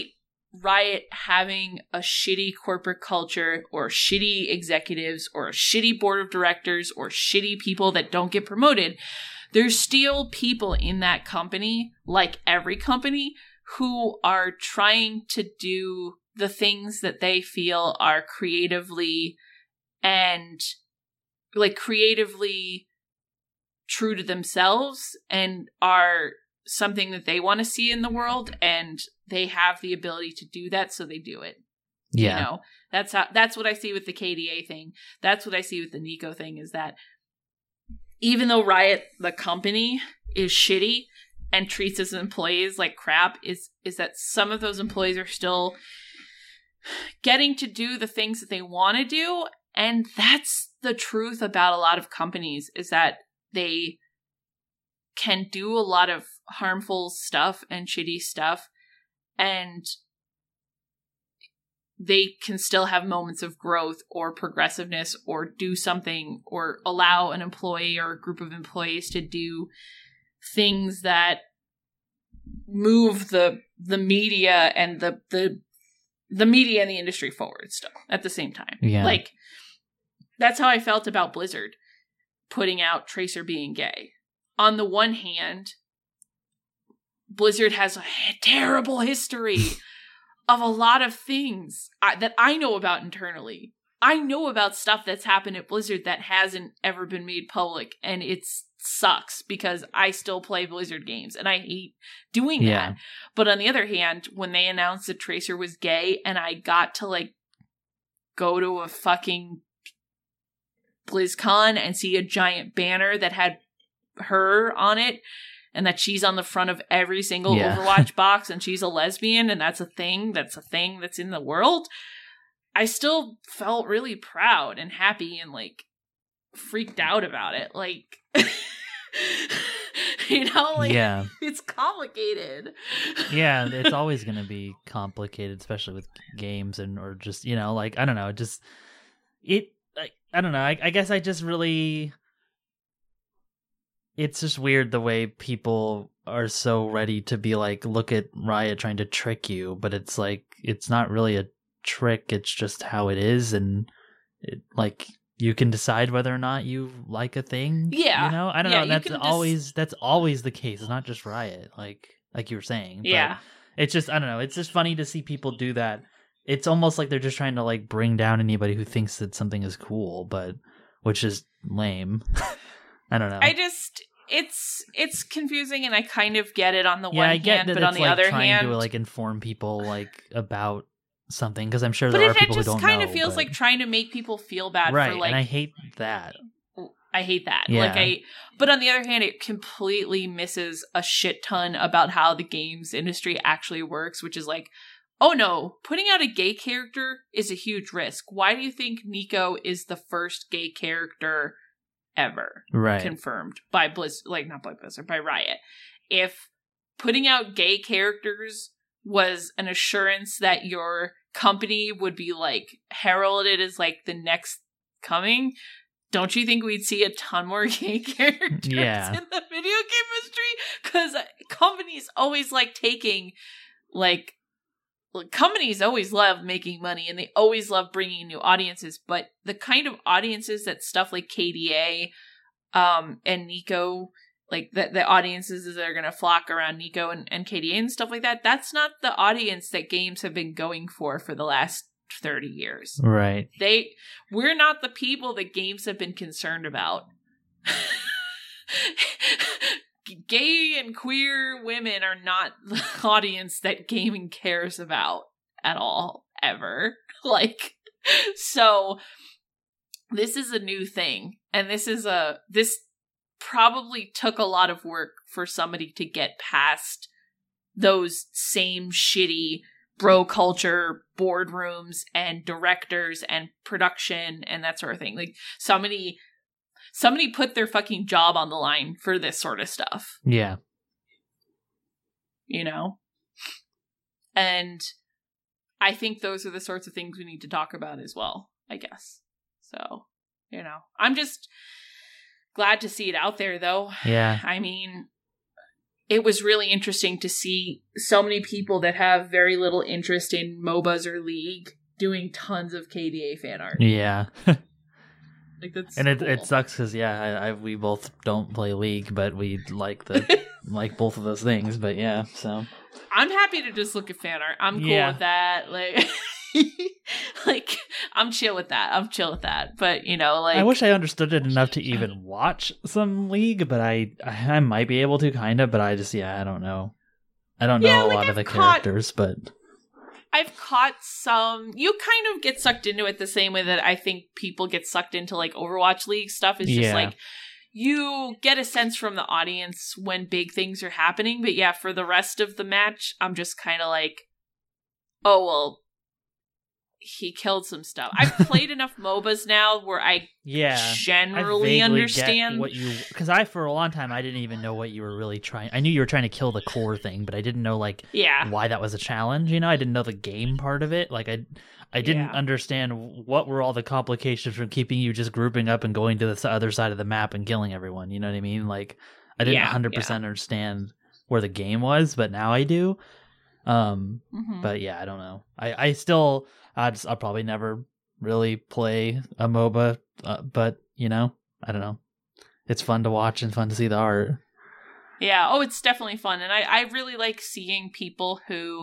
Speaker 1: Riot having a shitty corporate culture or shitty executives or a shitty board of directors or shitty people that don't get promoted. There's still people in that company, like every company, who are trying to do the things that they feel are creatively and like creatively true to themselves and are something that they want to see in the world, and they have the ability to do that, so they do it.
Speaker 2: Yeah.
Speaker 1: You know, that's how, that's what I see with the K D A thing. That's what I see with the Nico thing, is that even though Riot, the company, is shitty and treats its employees like crap, is is that some of those employees are still getting to do the things that they want to do. And that's the truth about a lot of companies, is that they can do a lot of harmful stuff and shitty stuff, and they can still have moments of growth or progressiveness or do something or allow an employee or a group of employees to do things that move the the media and the the the media and the industry forward still at the same time.
Speaker 2: Yeah.
Speaker 1: Like, that's how I felt about Blizzard putting out Tracer being gay. On the one hand, Blizzard has a terrible history of a lot of things I, that I know about internally. I know about stuff that's happened at Blizzard that hasn't ever been made public, and it sucks because I still play Blizzard games and I hate doing
Speaker 2: Yeah.
Speaker 1: that. But on the other hand, when they announced that Tracer was gay and I got to like go to a fucking BlizzCon and see a giant banner that had her on it, and that she's on the front of every single
Speaker 2: Yeah.
Speaker 1: Overwatch box, and she's a lesbian, and that's a thing, that's a thing that's in the world, I still felt really proud and happy and like freaked out about it. Like, you know, like,
Speaker 2: yeah.
Speaker 1: it's complicated.
Speaker 2: Yeah, it's always going to be complicated, especially with games and or just, you know, like, I don't know, just it like, I don't know. I, I guess I just really it's just weird the way people are so ready to be like, look at Riot trying to trick you, but it's like, it's not really a trick. It's just how it is. And it, like, you can decide whether or not you like a thing.
Speaker 1: Yeah.
Speaker 2: You know, I don't
Speaker 1: Yeah,
Speaker 2: know.
Speaker 1: you
Speaker 2: That's
Speaker 1: can just-
Speaker 2: always, that's always the case. It's not just Riot. Like, like you were saying. But
Speaker 1: Yeah.
Speaker 2: it's just, I don't know. It's just funny to see people do that. It's almost like they're just trying to like bring down anybody who thinks that something is cool, but which is lame. I don't know.
Speaker 1: I just, it's it's confusing, and I kind of get it on the
Speaker 2: yeah,
Speaker 1: one
Speaker 2: I get
Speaker 1: hand,
Speaker 2: that
Speaker 1: but
Speaker 2: it's
Speaker 1: on the
Speaker 2: like
Speaker 1: other
Speaker 2: trying
Speaker 1: hand,
Speaker 2: to like inform people like about something, because I'm sure
Speaker 1: but
Speaker 2: there
Speaker 1: it,
Speaker 2: are
Speaker 1: it
Speaker 2: people who
Speaker 1: just
Speaker 2: don't
Speaker 1: kind
Speaker 2: know.
Speaker 1: of feels
Speaker 2: but-
Speaker 1: like trying to make people feel bad
Speaker 2: right,
Speaker 1: for like.
Speaker 2: and I hate that.
Speaker 1: I hate that.
Speaker 2: Yeah.
Speaker 1: Like I, but on the other hand, it completely misses a shit ton about how the games industry actually works, which is like, oh no, putting out a gay character is a huge risk. Why do you think Nico is the first gay character ever
Speaker 2: Right.
Speaker 1: confirmed by Blizz, like not by Blizzard, by Riot? If putting out gay characters was an assurance that your company would be like heralded as like the next coming, don't you think we'd see a ton more gay characters
Speaker 2: Yeah.
Speaker 1: in the video game industry? Because companies always like taking, like, like, companies always love making money and they always love bringing new audiences. But the kind of audiences that stuff like K D A um, and Nico, like the, the audiences that are going to flock around Nico and, and K D A and stuff like that, that's not the audience that games have been going for for the last thirty years.
Speaker 2: Right.
Speaker 1: They, we're not the people that games have been concerned about. Gay and queer women are not the audience that gaming cares about at all, ever. Like, so this is a new thing, and this is a, this probably took a lot of work for somebody to get past those same shitty bro culture boardrooms and directors and production and that sort of thing. Like, somebody somebody put their fucking job on the line for this sort of stuff,
Speaker 2: Yeah.
Speaker 1: you know? And I think those are the sorts of things we need to talk about as well, I guess. So, you know, I'm just glad to see it out there, though.
Speaker 2: Yeah.
Speaker 1: I mean, it was really interesting to see so many people that have very little interest in MOBAs or League doing tons of K D A fan art.
Speaker 2: Yeah.
Speaker 1: Like that's
Speaker 2: and it
Speaker 1: cool.
Speaker 2: it sucks because yeah, I, I we both don't play League, but we like the like both of those things. But yeah, so
Speaker 1: I'm happy to just look at fan art. I'm cool
Speaker 2: Yeah.
Speaker 1: with that. Like, like I'm chill with that. I'm chill with that. But you know, like
Speaker 2: I wish I understood it enough to even watch some League, but I I might be able to kind of, but I just yeah, I don't know. I don't know
Speaker 1: Yeah,
Speaker 2: a
Speaker 1: like,
Speaker 2: lot
Speaker 1: I've
Speaker 2: of the
Speaker 1: caught-
Speaker 2: characters, but
Speaker 1: I've caught some. You kind of get sucked into it the same way that I think people get sucked into like Overwatch League stuff. It's just
Speaker 2: Yeah.
Speaker 1: like you get a sense from the audience when big things are happening. But yeah, for the rest of the match, I'm just kind of like, oh well, he killed some stuff. I've played enough MOBAs now where I
Speaker 2: yeah. I
Speaker 1: generally
Speaker 2: vaguely
Speaker 1: understand
Speaker 2: get what you because I for a long time I didn't even know what you were really trying. I knew you were trying to kill the core thing, but I didn't know like
Speaker 1: Yeah.
Speaker 2: why that was a challenge. You know, I didn't know the game part of it. Like I, I didn't
Speaker 1: Yeah.
Speaker 2: understand what were all the complications from keeping you just grouping up and going to the s- other side of the map and killing everyone. You know what I mean? Like I didn't
Speaker 1: Yeah,
Speaker 2: one hundred percent understand where the game was, but now I do. Um,
Speaker 1: Mhm.
Speaker 2: but yeah, I don't know. I I still I just, I'll probably never really play a MOBA, uh, but you know, I don't know. It's fun to watch and fun to see the art.
Speaker 1: Yeah, oh, it's definitely fun. And I, I really like seeing people who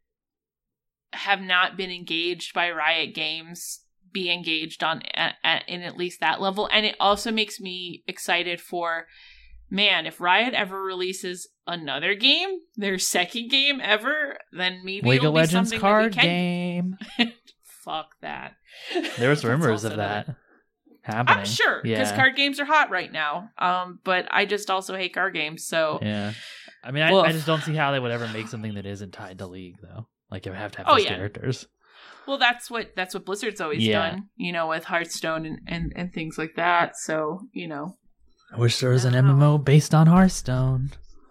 Speaker 1: have not been engaged by Riot Games be engaged on at, at, in at least that level. And it also makes me excited for, man, if Riot ever releases another game, their second game ever, then maybe
Speaker 2: League
Speaker 1: it'll
Speaker 2: of
Speaker 1: be
Speaker 2: Legends
Speaker 1: something
Speaker 2: card
Speaker 1: that we can...
Speaker 2: game.
Speaker 1: Fuck that.
Speaker 2: There was
Speaker 1: That's
Speaker 2: rumors
Speaker 1: also
Speaker 2: of
Speaker 1: another-
Speaker 2: that happening.
Speaker 1: I'm sure, because
Speaker 2: Yeah.
Speaker 1: card games are hot right now. Um, but I just also hate card games, so...
Speaker 2: Yeah. I mean, I,
Speaker 1: Woof.
Speaker 2: I just don't see how they would ever make something that isn't tied to League, though. Like, it would have to have
Speaker 1: Oh,
Speaker 2: those
Speaker 1: yeah.
Speaker 2: characters.
Speaker 1: Well, that's what that's what Blizzard's always
Speaker 2: Yeah.
Speaker 1: done, you know, with Hearthstone and, and, and things like that. So, you know.
Speaker 2: I wish there was an
Speaker 1: No.
Speaker 2: M M O based on Hearthstone.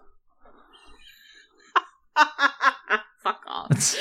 Speaker 1: Fuck off.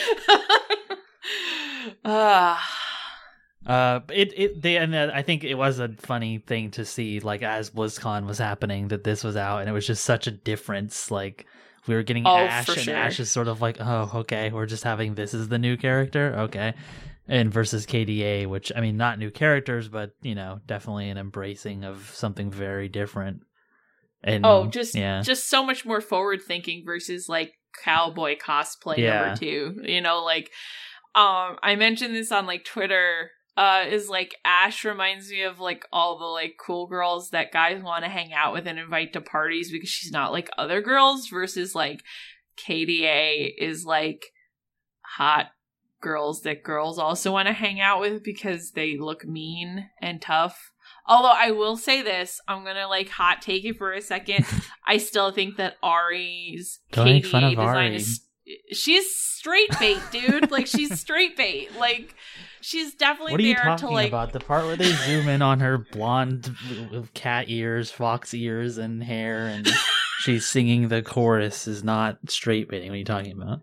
Speaker 1: Ah.
Speaker 2: Uh, it it they and uh, I think it was a funny thing to see, like as BlizzCon was happening, that this was out, and it was just such a difference. Like we were getting
Speaker 1: Oh,
Speaker 2: Ash,
Speaker 1: for
Speaker 2: and
Speaker 1: sure.
Speaker 2: Ash is sort of like, oh, okay, we're just having this is the new character, okay, and versus K D A, which I mean, not new characters, but you know, definitely an embracing of something very different. And
Speaker 1: Oh, just
Speaker 2: yeah,
Speaker 1: just so much more forward thinking versus like cowboy cosplay
Speaker 2: Yeah.
Speaker 1: number two. You know, like um I mentioned this on like Twitter. Uh, is like Ash reminds me of like all the like cool girls that guys want to hang out with and invite to parties because she's not like other girls, versus like K D A is like hot girls that girls also want to hang out with because they look mean and tough. Although I will say this, I'm gonna like hot take it for a second. I still think that Ari's
Speaker 2: Don't make
Speaker 1: K D A
Speaker 2: fun of
Speaker 1: design
Speaker 2: Ari.
Speaker 1: is she's straight bait, dude. Like she's straight bait. Like she's definitely
Speaker 2: what are you
Speaker 1: there
Speaker 2: talking
Speaker 1: to like
Speaker 2: about? The part where they zoom in on her blonde with cat ears, fox ears, and hair, and she's singing the chorus is not straight baiting. What are you talking about?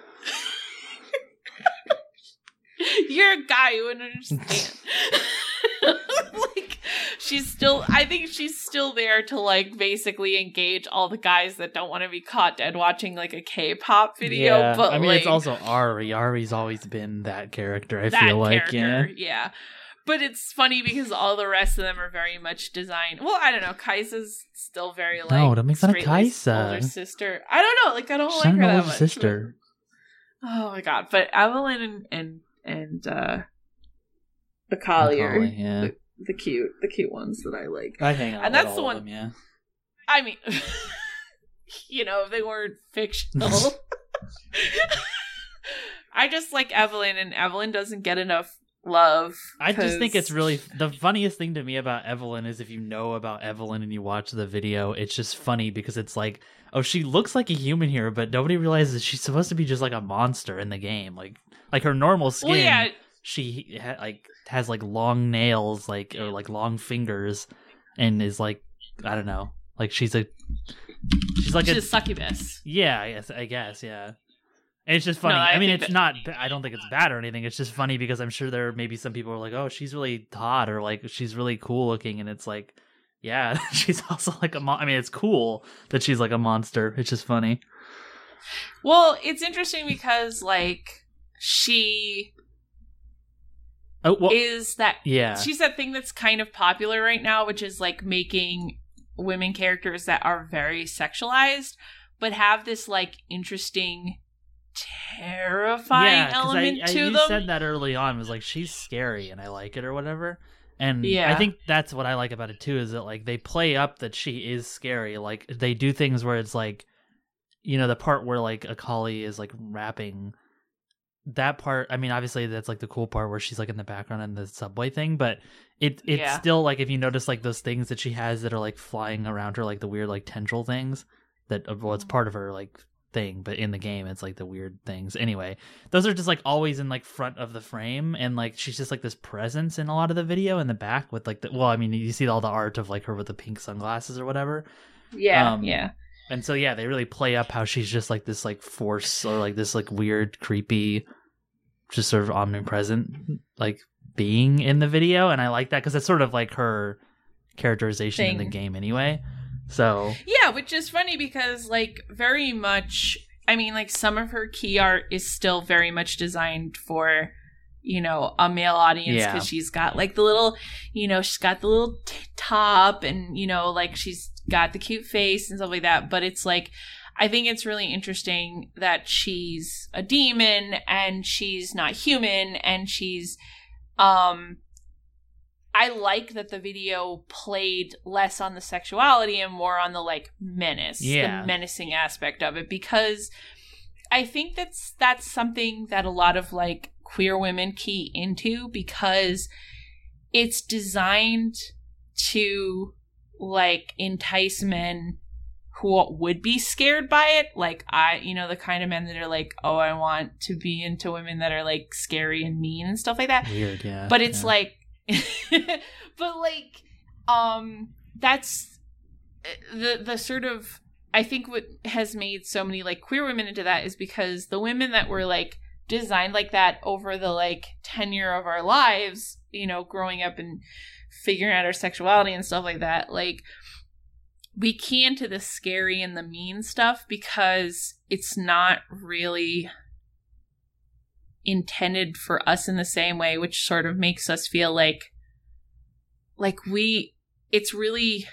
Speaker 1: You're a guy who would understand. Like she's still I think she's still there to like basically engage all the guys that don't want to be caught dead watching like a K-pop video.
Speaker 2: Yeah,
Speaker 1: But
Speaker 2: I mean,
Speaker 1: like,
Speaker 2: it's also Ari. Ari's always been that character. I
Speaker 1: that
Speaker 2: feel like,
Speaker 1: character,
Speaker 2: yeah.
Speaker 1: yeah. But it's funny because all the rest of them are very much designed. Well, I don't know. Kaisa's still very like
Speaker 2: No, don't make fun of
Speaker 1: straight-laced
Speaker 2: Kaisa.
Speaker 1: older sister. I don't know. Like I don't
Speaker 2: She's
Speaker 1: like
Speaker 2: not
Speaker 1: her
Speaker 2: an
Speaker 1: that
Speaker 2: older
Speaker 1: much.
Speaker 2: sister.
Speaker 1: Oh my god! But Evelyn and and and uh, Akali are
Speaker 2: Macaulay, yeah.
Speaker 1: the, the cute, the cute ones that I like.
Speaker 2: I hang out
Speaker 1: And
Speaker 2: with
Speaker 1: that's the
Speaker 2: all
Speaker 1: one-
Speaker 2: of them, yeah.
Speaker 1: I mean, you know, if they weren't fictional. I just like Evelyn, and Evelyn doesn't get enough love.
Speaker 2: I just think
Speaker 1: 'cause-
Speaker 2: it's really the funniest thing to me about Evelyn is if you know about Evelyn and you watch the video, it's just funny because it's like, oh, she looks like a human here, but nobody realizes she's supposed to be just like a monster in the game. Like, like her normal skin,
Speaker 1: Well, yeah,
Speaker 2: she ha- like has like long nails, like or like long fingers, and is like, I don't know, like she's a she's like
Speaker 1: she's
Speaker 2: a
Speaker 1: a succubus.
Speaker 2: yeah, I guess, I guess, yeah. And it's just funny.
Speaker 1: No, I
Speaker 2: I, mean,
Speaker 1: think
Speaker 2: it's
Speaker 1: that-
Speaker 2: not. ba- I don't think it's bad or anything. It's just funny because I'm sure there are maybe some people who are like, "Oh, she's really hot," or like, "She's really cool looking," and it's like, yeah, she's also like a mon- I mean, it's cool that she's like a monster. It's just funny.
Speaker 1: Well, it's interesting because like she
Speaker 2: oh, well,
Speaker 1: is that
Speaker 2: yeah.
Speaker 1: she's that thing that's kind of popular right now, which is like making women characters that are very sexualized but have this like interesting terrifying
Speaker 2: yeah,
Speaker 1: element
Speaker 2: I,
Speaker 1: to
Speaker 2: I,
Speaker 1: them.
Speaker 2: You said that early on, was like, she's scary and I like it or whatever. And
Speaker 1: yeah.
Speaker 2: I think that's what I like about it too, is that like they play up that she is scary. Like they do things where it's like, you know, the part where like Akali is like rapping, that part, I mean, obviously that's like the cool part where she's like in the background in the subway thing, but it it's
Speaker 1: Yeah.
Speaker 2: still like, if you notice like those things that she has that are like flying around her, like the weird like tendril things that, well, it's part of her like thing, but in the game it's like the weird things. Anyway, those are just like always in like front of the frame, and like she's just like this presence in a lot of the video in the back with like the, well, I mean, you see all the art of like her with the pink sunglasses or whatever.
Speaker 1: Yeah,
Speaker 2: um,
Speaker 1: yeah.
Speaker 2: And so yeah, they really play up how she's just like this like force, or like this like weird, creepy, just sort of omnipresent like being in the video, and I like that because it's sort of like her characterization
Speaker 1: Thing.
Speaker 2: in the game anyway. So
Speaker 1: yeah, which is funny because like very much, I mean, like some of her key art is still very much designed for, you know, a male audience, because
Speaker 2: Yeah.
Speaker 1: she's got like the little, you know, she's got the little t- top, and you know, like she's got the cute face and stuff like that. But it's like, I think it's really interesting that she's a demon and she's not human, and she's um I like that the video played less on the sexuality and more on the like menace,
Speaker 2: Yeah.
Speaker 1: the menacing aspect of it, because I think that's that's something that a lot of like queer women key into, because it's designed to like entice men who would be scared by it. Like I, you know, the kind of men that are like, oh, I want to be into women that are like scary and mean and stuff like that.
Speaker 2: weird, yeah.
Speaker 1: But it's
Speaker 2: yeah.
Speaker 1: like, but like, um, that's the the sort of, I think what has made so many like queer women into that is because the women that were like designed like that over the like tenure of our lives, you know, growing up and figuring out our sexuality and stuff like that, like we key into the scary and the mean stuff because it's not really intended for us in the same way, which sort of makes us feel like like we it's really,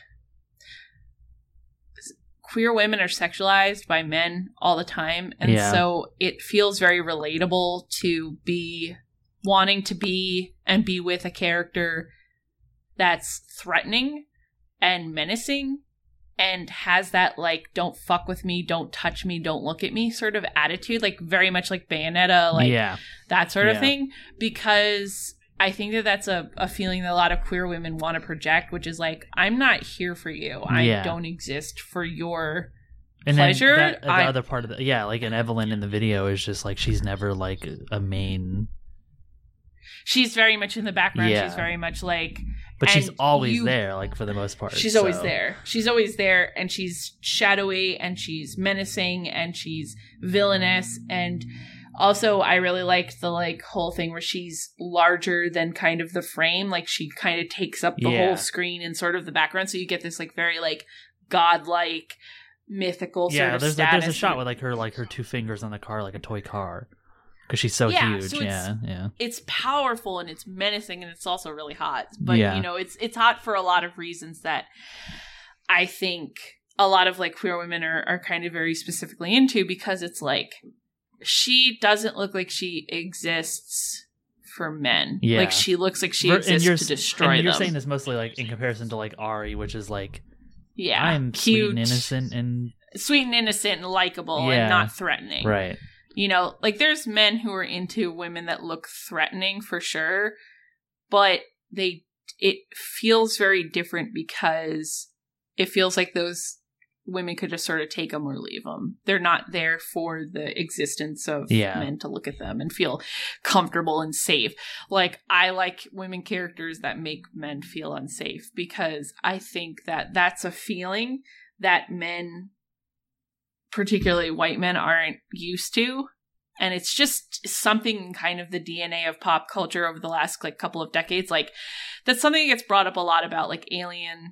Speaker 1: queer women are sexualized by men all the time, and
Speaker 2: Yeah.
Speaker 1: so it feels very relatable to be wanting to be and be with a character that's threatening and menacing and has that like don't fuck with me, don't touch me, don't look at me sort of attitude, like very much like Bayonetta, like
Speaker 2: yeah.
Speaker 1: that sort of
Speaker 2: Yeah.
Speaker 1: thing, because I think that that's a, a feeling that a lot of queer women want to project, which is like, I'm not here for you. I
Speaker 2: Yeah.
Speaker 1: don't exist for your
Speaker 2: And
Speaker 1: pleasure.
Speaker 2: then that, the
Speaker 1: I-
Speaker 2: other part of the, yeah, like, and Evelyn in the video is just like, she's never like a main,
Speaker 1: She's very much in the background.
Speaker 2: Yeah.
Speaker 1: She's very much like,
Speaker 2: but she's
Speaker 1: and
Speaker 2: always
Speaker 1: you-
Speaker 2: there, like for the most part.
Speaker 1: she's always
Speaker 2: so.
Speaker 1: there. She's always there, and she's shadowy, and she's menacing, and she's villainous, and also I really liked the like whole thing where she's larger than kind of the frame, like she kind of takes up the
Speaker 2: Yeah.
Speaker 1: whole screen and sort of the background, so you get this like very like godlike, mythical sort
Speaker 2: Yeah,
Speaker 1: of
Speaker 2: there's a,
Speaker 1: status.
Speaker 2: there's a shot with like her like her two fingers on the car, like a toy car, because she's so
Speaker 1: Yeah,
Speaker 2: huge.
Speaker 1: so it's-
Speaker 2: yeah, yeah,
Speaker 1: It's powerful and it's menacing and it's also really hot. But
Speaker 2: Yeah.
Speaker 1: you know, it's it's hot for a lot of reasons that I think a lot of like queer women are, are kind of very specifically into, because it's like she doesn't look like she exists for men.
Speaker 2: Yeah.
Speaker 1: Like she looks like she
Speaker 2: Ver-
Speaker 1: exists
Speaker 2: you're,
Speaker 1: to destroy
Speaker 2: and you're
Speaker 1: them.
Speaker 2: saying this mostly like in comparison to like Ari, which is like,
Speaker 1: yeah.
Speaker 2: I'm
Speaker 1: cute,
Speaker 2: sweet and innocent and
Speaker 1: sweet and innocent and likable
Speaker 2: Yeah.
Speaker 1: and not threatening.
Speaker 2: right.
Speaker 1: You know, like there's men who are into women that look threatening for sure, but they it feels very different because it feels like those women could just sort of take them or leave them. They're not there for the existence of
Speaker 2: Yeah.
Speaker 1: men to look at them and feel comfortable and safe. Like I like women characters that make men feel unsafe, because I think that that's a feeling that men, particularly white men, aren't used to. And it's just something kind of the D N A of pop culture over the last like couple of decades. Like that's something that gets brought up a lot about like Alien,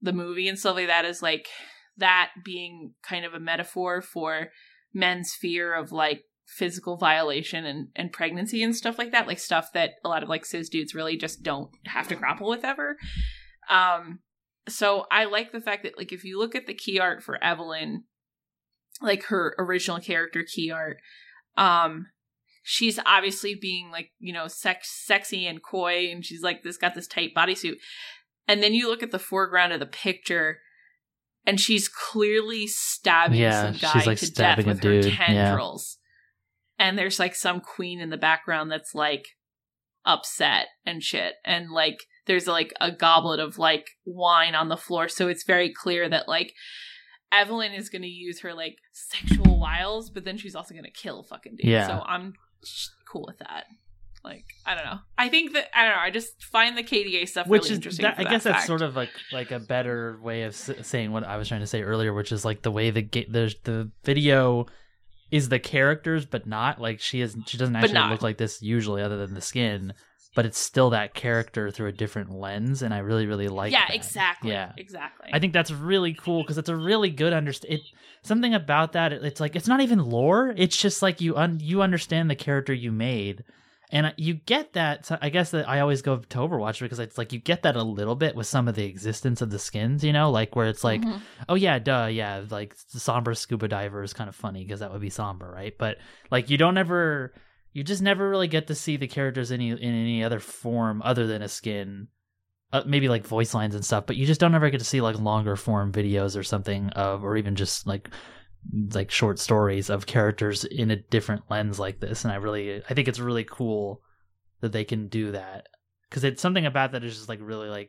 Speaker 1: the movie and stuff like that is like that being kind of a metaphor for men's fear of like physical violation and, and pregnancy and stuff like that, like stuff that a lot of like cis dudes really just don't have to grapple with ever. Um, so I like the fact that like if you look at the key art for Evelyn, like her original character key art, um, she's obviously being like, you know, sex sexy and coy, and she's like this got this tight bodysuit. And then you look at the foreground of the picture, and she's clearly stabbing
Speaker 2: yeah,
Speaker 1: some guy
Speaker 2: she's like
Speaker 1: to
Speaker 2: stabbing
Speaker 1: death
Speaker 2: a
Speaker 1: with
Speaker 2: dude.
Speaker 1: her tendrils. Yeah. And there's like some queen in the background that's like upset and shit. And like there's like a goblet of like wine on the floor. So it's very clear that like Evelyn is going to use her like sexual wiles, but then she's also going to kill a fucking dude.
Speaker 2: Yeah.
Speaker 1: So I'm cool with that. Like, I don't know. I think that, I don't know, I just find the K D A stuff
Speaker 2: which
Speaker 1: really
Speaker 2: is
Speaker 1: interesting.
Speaker 2: that,
Speaker 1: for
Speaker 2: I
Speaker 1: that
Speaker 2: guess that's
Speaker 1: fact.
Speaker 2: sort of like like a better way of s- saying what I was trying to say earlier, which is like the way the ga- the the video is the characters, but not like she is. She doesn't actually
Speaker 1: not.
Speaker 2: look like this usually, other than the skin. But it's still that character through a different lens, and I really really like.
Speaker 1: Yeah,
Speaker 2: that.
Speaker 1: exactly.
Speaker 2: Yeah,
Speaker 1: exactly.
Speaker 2: I think that's really cool because it's a really good understand. It, something about that, it, it's like it's not even lore. It's just like you un- you understand the character you made. And you get that, so I guess that I always go to Overwatch because it's like you get that a little bit with some of the existence of the skins, you know, like where it's like,
Speaker 1: mm-hmm.
Speaker 2: oh yeah, duh, yeah, like the Sombra Scuba Diver is kind of funny because that would be Sombra, right? But like you don't ever, you just never really get to see the characters in any, in any other form other than a skin, uh, maybe like voice lines and stuff, but you just don't ever get to see like longer form videos or something of, or even just like, like short stories of characters in a different lens like this. And I really I think it's really cool that they can do that because it's something about that is just like really like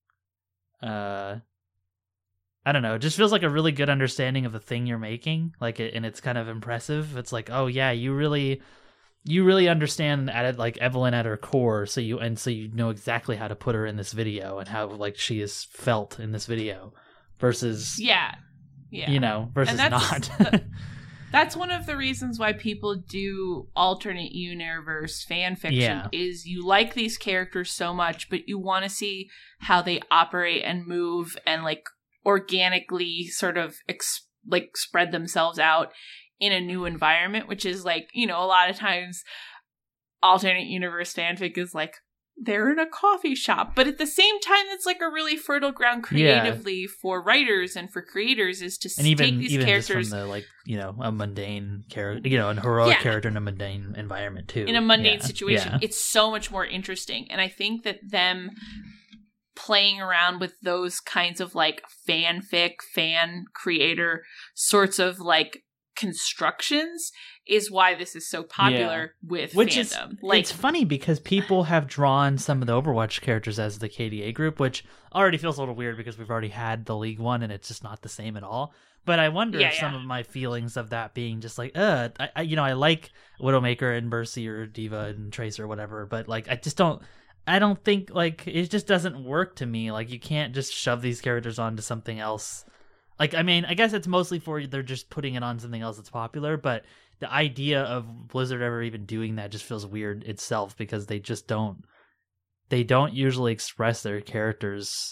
Speaker 2: uh I don't know, it just feels like a really good understanding of the thing you're making, like it, and it's kind of impressive. It's like, oh yeah, you really you really understand at like Evelyn at her core, so you and so you know exactly how to put her in this video and how like she is felt in this video versus
Speaker 1: yeah Yeah.
Speaker 2: you know, versus
Speaker 1: and that's,
Speaker 2: not.
Speaker 1: the, that's one of the reasons why people do alternate universe fan fiction
Speaker 2: Yeah.
Speaker 1: is you like these characters so much, but you want to see how they operate and move and like organically sort of ex- like spread themselves out in a new environment, which is like, you know, a lot of times alternate universe fanfic is like, they're in a coffee shop, but at the same time it's like a really fertile ground creatively yeah. for writers and for creators is to
Speaker 2: and even,
Speaker 1: take these
Speaker 2: even
Speaker 1: characters
Speaker 2: just from the like, you know, a mundane character, you know, an heroic
Speaker 1: yeah.
Speaker 2: character in a mundane environment too,
Speaker 1: in a mundane
Speaker 2: yeah.
Speaker 1: situation.
Speaker 2: Yeah.
Speaker 1: It's so much more interesting, and I think that them playing around with those kinds of like fanfic, fan creator sorts of like constructions is why this is so popular yeah. with
Speaker 2: which
Speaker 1: fandom.
Speaker 2: Is,
Speaker 1: like,
Speaker 2: it's funny because people have drawn some of the Overwatch characters as the K D A group, which already feels a little weird because we've already had the League one and it's just not the same at all. But I wonder
Speaker 1: yeah,
Speaker 2: if
Speaker 1: yeah.
Speaker 2: some of my feelings of that being just like, uh, I, I, you know, I like Widowmaker and Mercy or Diva and Tracer or whatever, but like, I just don't, I don't think like it just doesn't work to me. Like, you can't just shove these characters onto something else. Like, I mean, I guess it's mostly for they're just putting it on something else that's popular, but the idea of Blizzard ever even doing that just feels weird itself because they just don't, they don't usually express their characters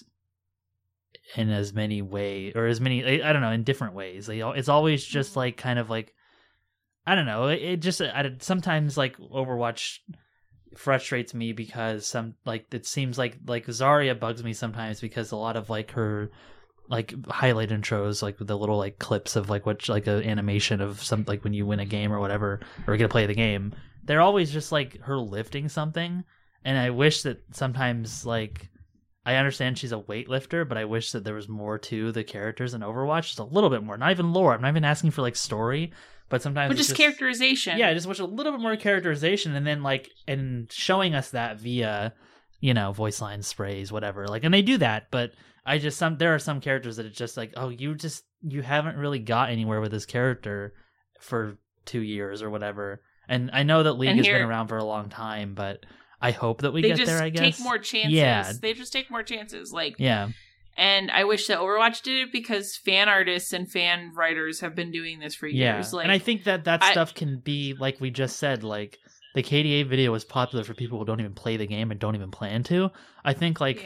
Speaker 2: in as many ways, or as many, I don't know, in different ways. They, it's always just like, kind of like, I don't know, it, it just, I, sometimes like Overwatch frustrates me because some, like, it seems like, like Zarya bugs me sometimes because a lot of like her, like highlight intros, like the little like clips of like what like a animation of some like when you win a game or whatever or get to play the game, they're always just like her lifting something, and I wish that sometimes like I understand she's a weightlifter, but I wish that there was more to the characters in Overwatch, just a little bit more, not even lore. I'm not even asking for like story, but sometimes
Speaker 1: but
Speaker 2: it's
Speaker 1: just,
Speaker 2: just
Speaker 1: characterization.
Speaker 2: Yeah, I just wish a little bit more characterization, and then like and showing us that via, you know, voice lines, sprays, whatever. Like, and they do that, but I just some there are some characters that it's just like, oh, you just you haven't really got anywhere with this character for two years or whatever. And I know that League
Speaker 1: And
Speaker 2: has
Speaker 1: here-
Speaker 2: been around for a long time, but I hope that we
Speaker 1: they
Speaker 2: get
Speaker 1: just
Speaker 2: there. I guess
Speaker 1: take more chances.
Speaker 2: Yeah,
Speaker 1: They just take more chances. Like,
Speaker 2: yeah,
Speaker 1: and I wish that Overwatch did it because fan artists and fan writers have been doing this for
Speaker 2: yeah.
Speaker 1: years. Like,
Speaker 2: and I think that that
Speaker 1: I-
Speaker 2: stuff can be like we just said, like the K D A video was popular for people who don't even play the game and don't even plan to. I think like.
Speaker 1: yeah.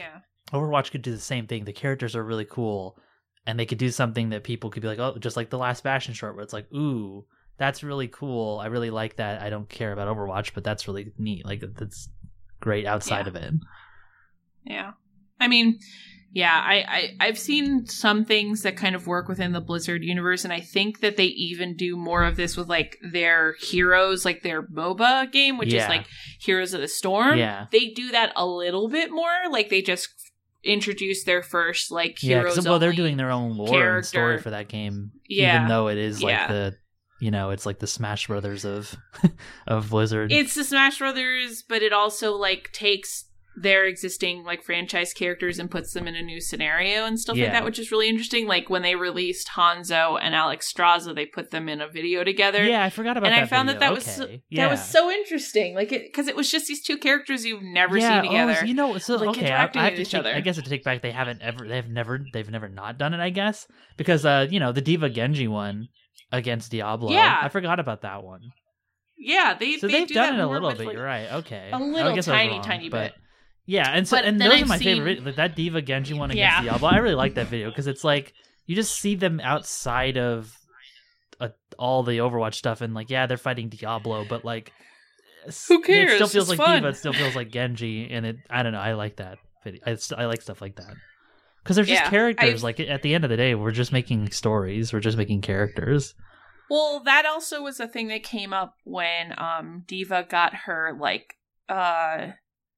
Speaker 2: Overwatch could do the same thing. The characters are really cool, and they could do something that people could be like, oh, just like the last Bastion short, where it's like, ooh, that's really cool. I really like that. I don't care about Overwatch, but that's really neat. Like, that's great outside
Speaker 1: Yeah.
Speaker 2: of it.
Speaker 1: Yeah. I mean, yeah, I, I, I've seen some things that kind of work within the Blizzard universe, and I think that they even do more of this with, like, their heroes, like their MOBA game, which
Speaker 2: Yeah.
Speaker 1: is, like, Heroes of the Storm.
Speaker 2: Yeah.
Speaker 1: They do that a little bit more. Like, they just introduce their first, like,
Speaker 2: Yeah,
Speaker 1: heroes
Speaker 2: 'cause, well, they're
Speaker 1: only
Speaker 2: doing their own lore
Speaker 1: character.
Speaker 2: and story for that game,
Speaker 1: Yeah.
Speaker 2: even though it is like
Speaker 1: Yeah.
Speaker 2: the, you know, it's like the Smash Brothers of of Blizzard.
Speaker 1: It's the Smash Brothers, but it also, like, takes their existing, like, franchise characters and puts them in a new scenario and stuff
Speaker 2: Yeah.
Speaker 1: like that, which is really interesting. Like, when they released Hanzo and Alex Straza, they put them in a video together.
Speaker 2: Yeah, I forgot about
Speaker 1: and
Speaker 2: that.
Speaker 1: I found
Speaker 2: video.
Speaker 1: that that was
Speaker 2: okay.
Speaker 1: so,
Speaker 2: yeah.
Speaker 1: that was so interesting. Like, it because it was just these two characters you've never
Speaker 2: yeah,
Speaker 1: seen together.
Speaker 2: Oh, you know, so
Speaker 1: like,
Speaker 2: okay, I,
Speaker 1: interacting
Speaker 2: I have
Speaker 1: with
Speaker 2: to
Speaker 1: each
Speaker 2: take,
Speaker 1: other.
Speaker 2: I guess to take back, they haven't ever, they've never, they've never not done it. I guess because uh, you know, the Diva Genji one against Diablo.
Speaker 1: Yeah.
Speaker 2: I forgot about that one.
Speaker 1: yeah, they
Speaker 2: So
Speaker 1: they
Speaker 2: they've
Speaker 1: do
Speaker 2: done
Speaker 1: that
Speaker 2: it a
Speaker 1: more
Speaker 2: little
Speaker 1: with,
Speaker 2: bit.
Speaker 1: like,
Speaker 2: You're right. Okay,
Speaker 1: a
Speaker 2: I
Speaker 1: little
Speaker 2: guess I was
Speaker 1: tiny,
Speaker 2: wrong,
Speaker 1: tiny
Speaker 2: but,
Speaker 1: bit.
Speaker 2: Yeah, and so
Speaker 1: But
Speaker 2: and
Speaker 1: then
Speaker 2: those
Speaker 1: I've
Speaker 2: are my
Speaker 1: seen-
Speaker 2: favorite. That Diva Genji one against
Speaker 1: Yeah.
Speaker 2: Diablo. I really like that video because it's like you just see them outside of uh, all the Overwatch stuff, and like, yeah, they're fighting Diablo, but like, s-
Speaker 1: Who
Speaker 2: It
Speaker 1: cares?
Speaker 2: still feels
Speaker 1: It's
Speaker 2: like
Speaker 1: fun.
Speaker 2: Diva. It still feels like Genji, and it. I don't know. I like that video. I, st- I like stuff like that because they're just
Speaker 1: Yeah,
Speaker 2: characters.
Speaker 1: I've-
Speaker 2: Like at the end of the day, we're just making stories. We're just making characters.
Speaker 1: Well, that also was a thing that came up when um Diva got her, like, uh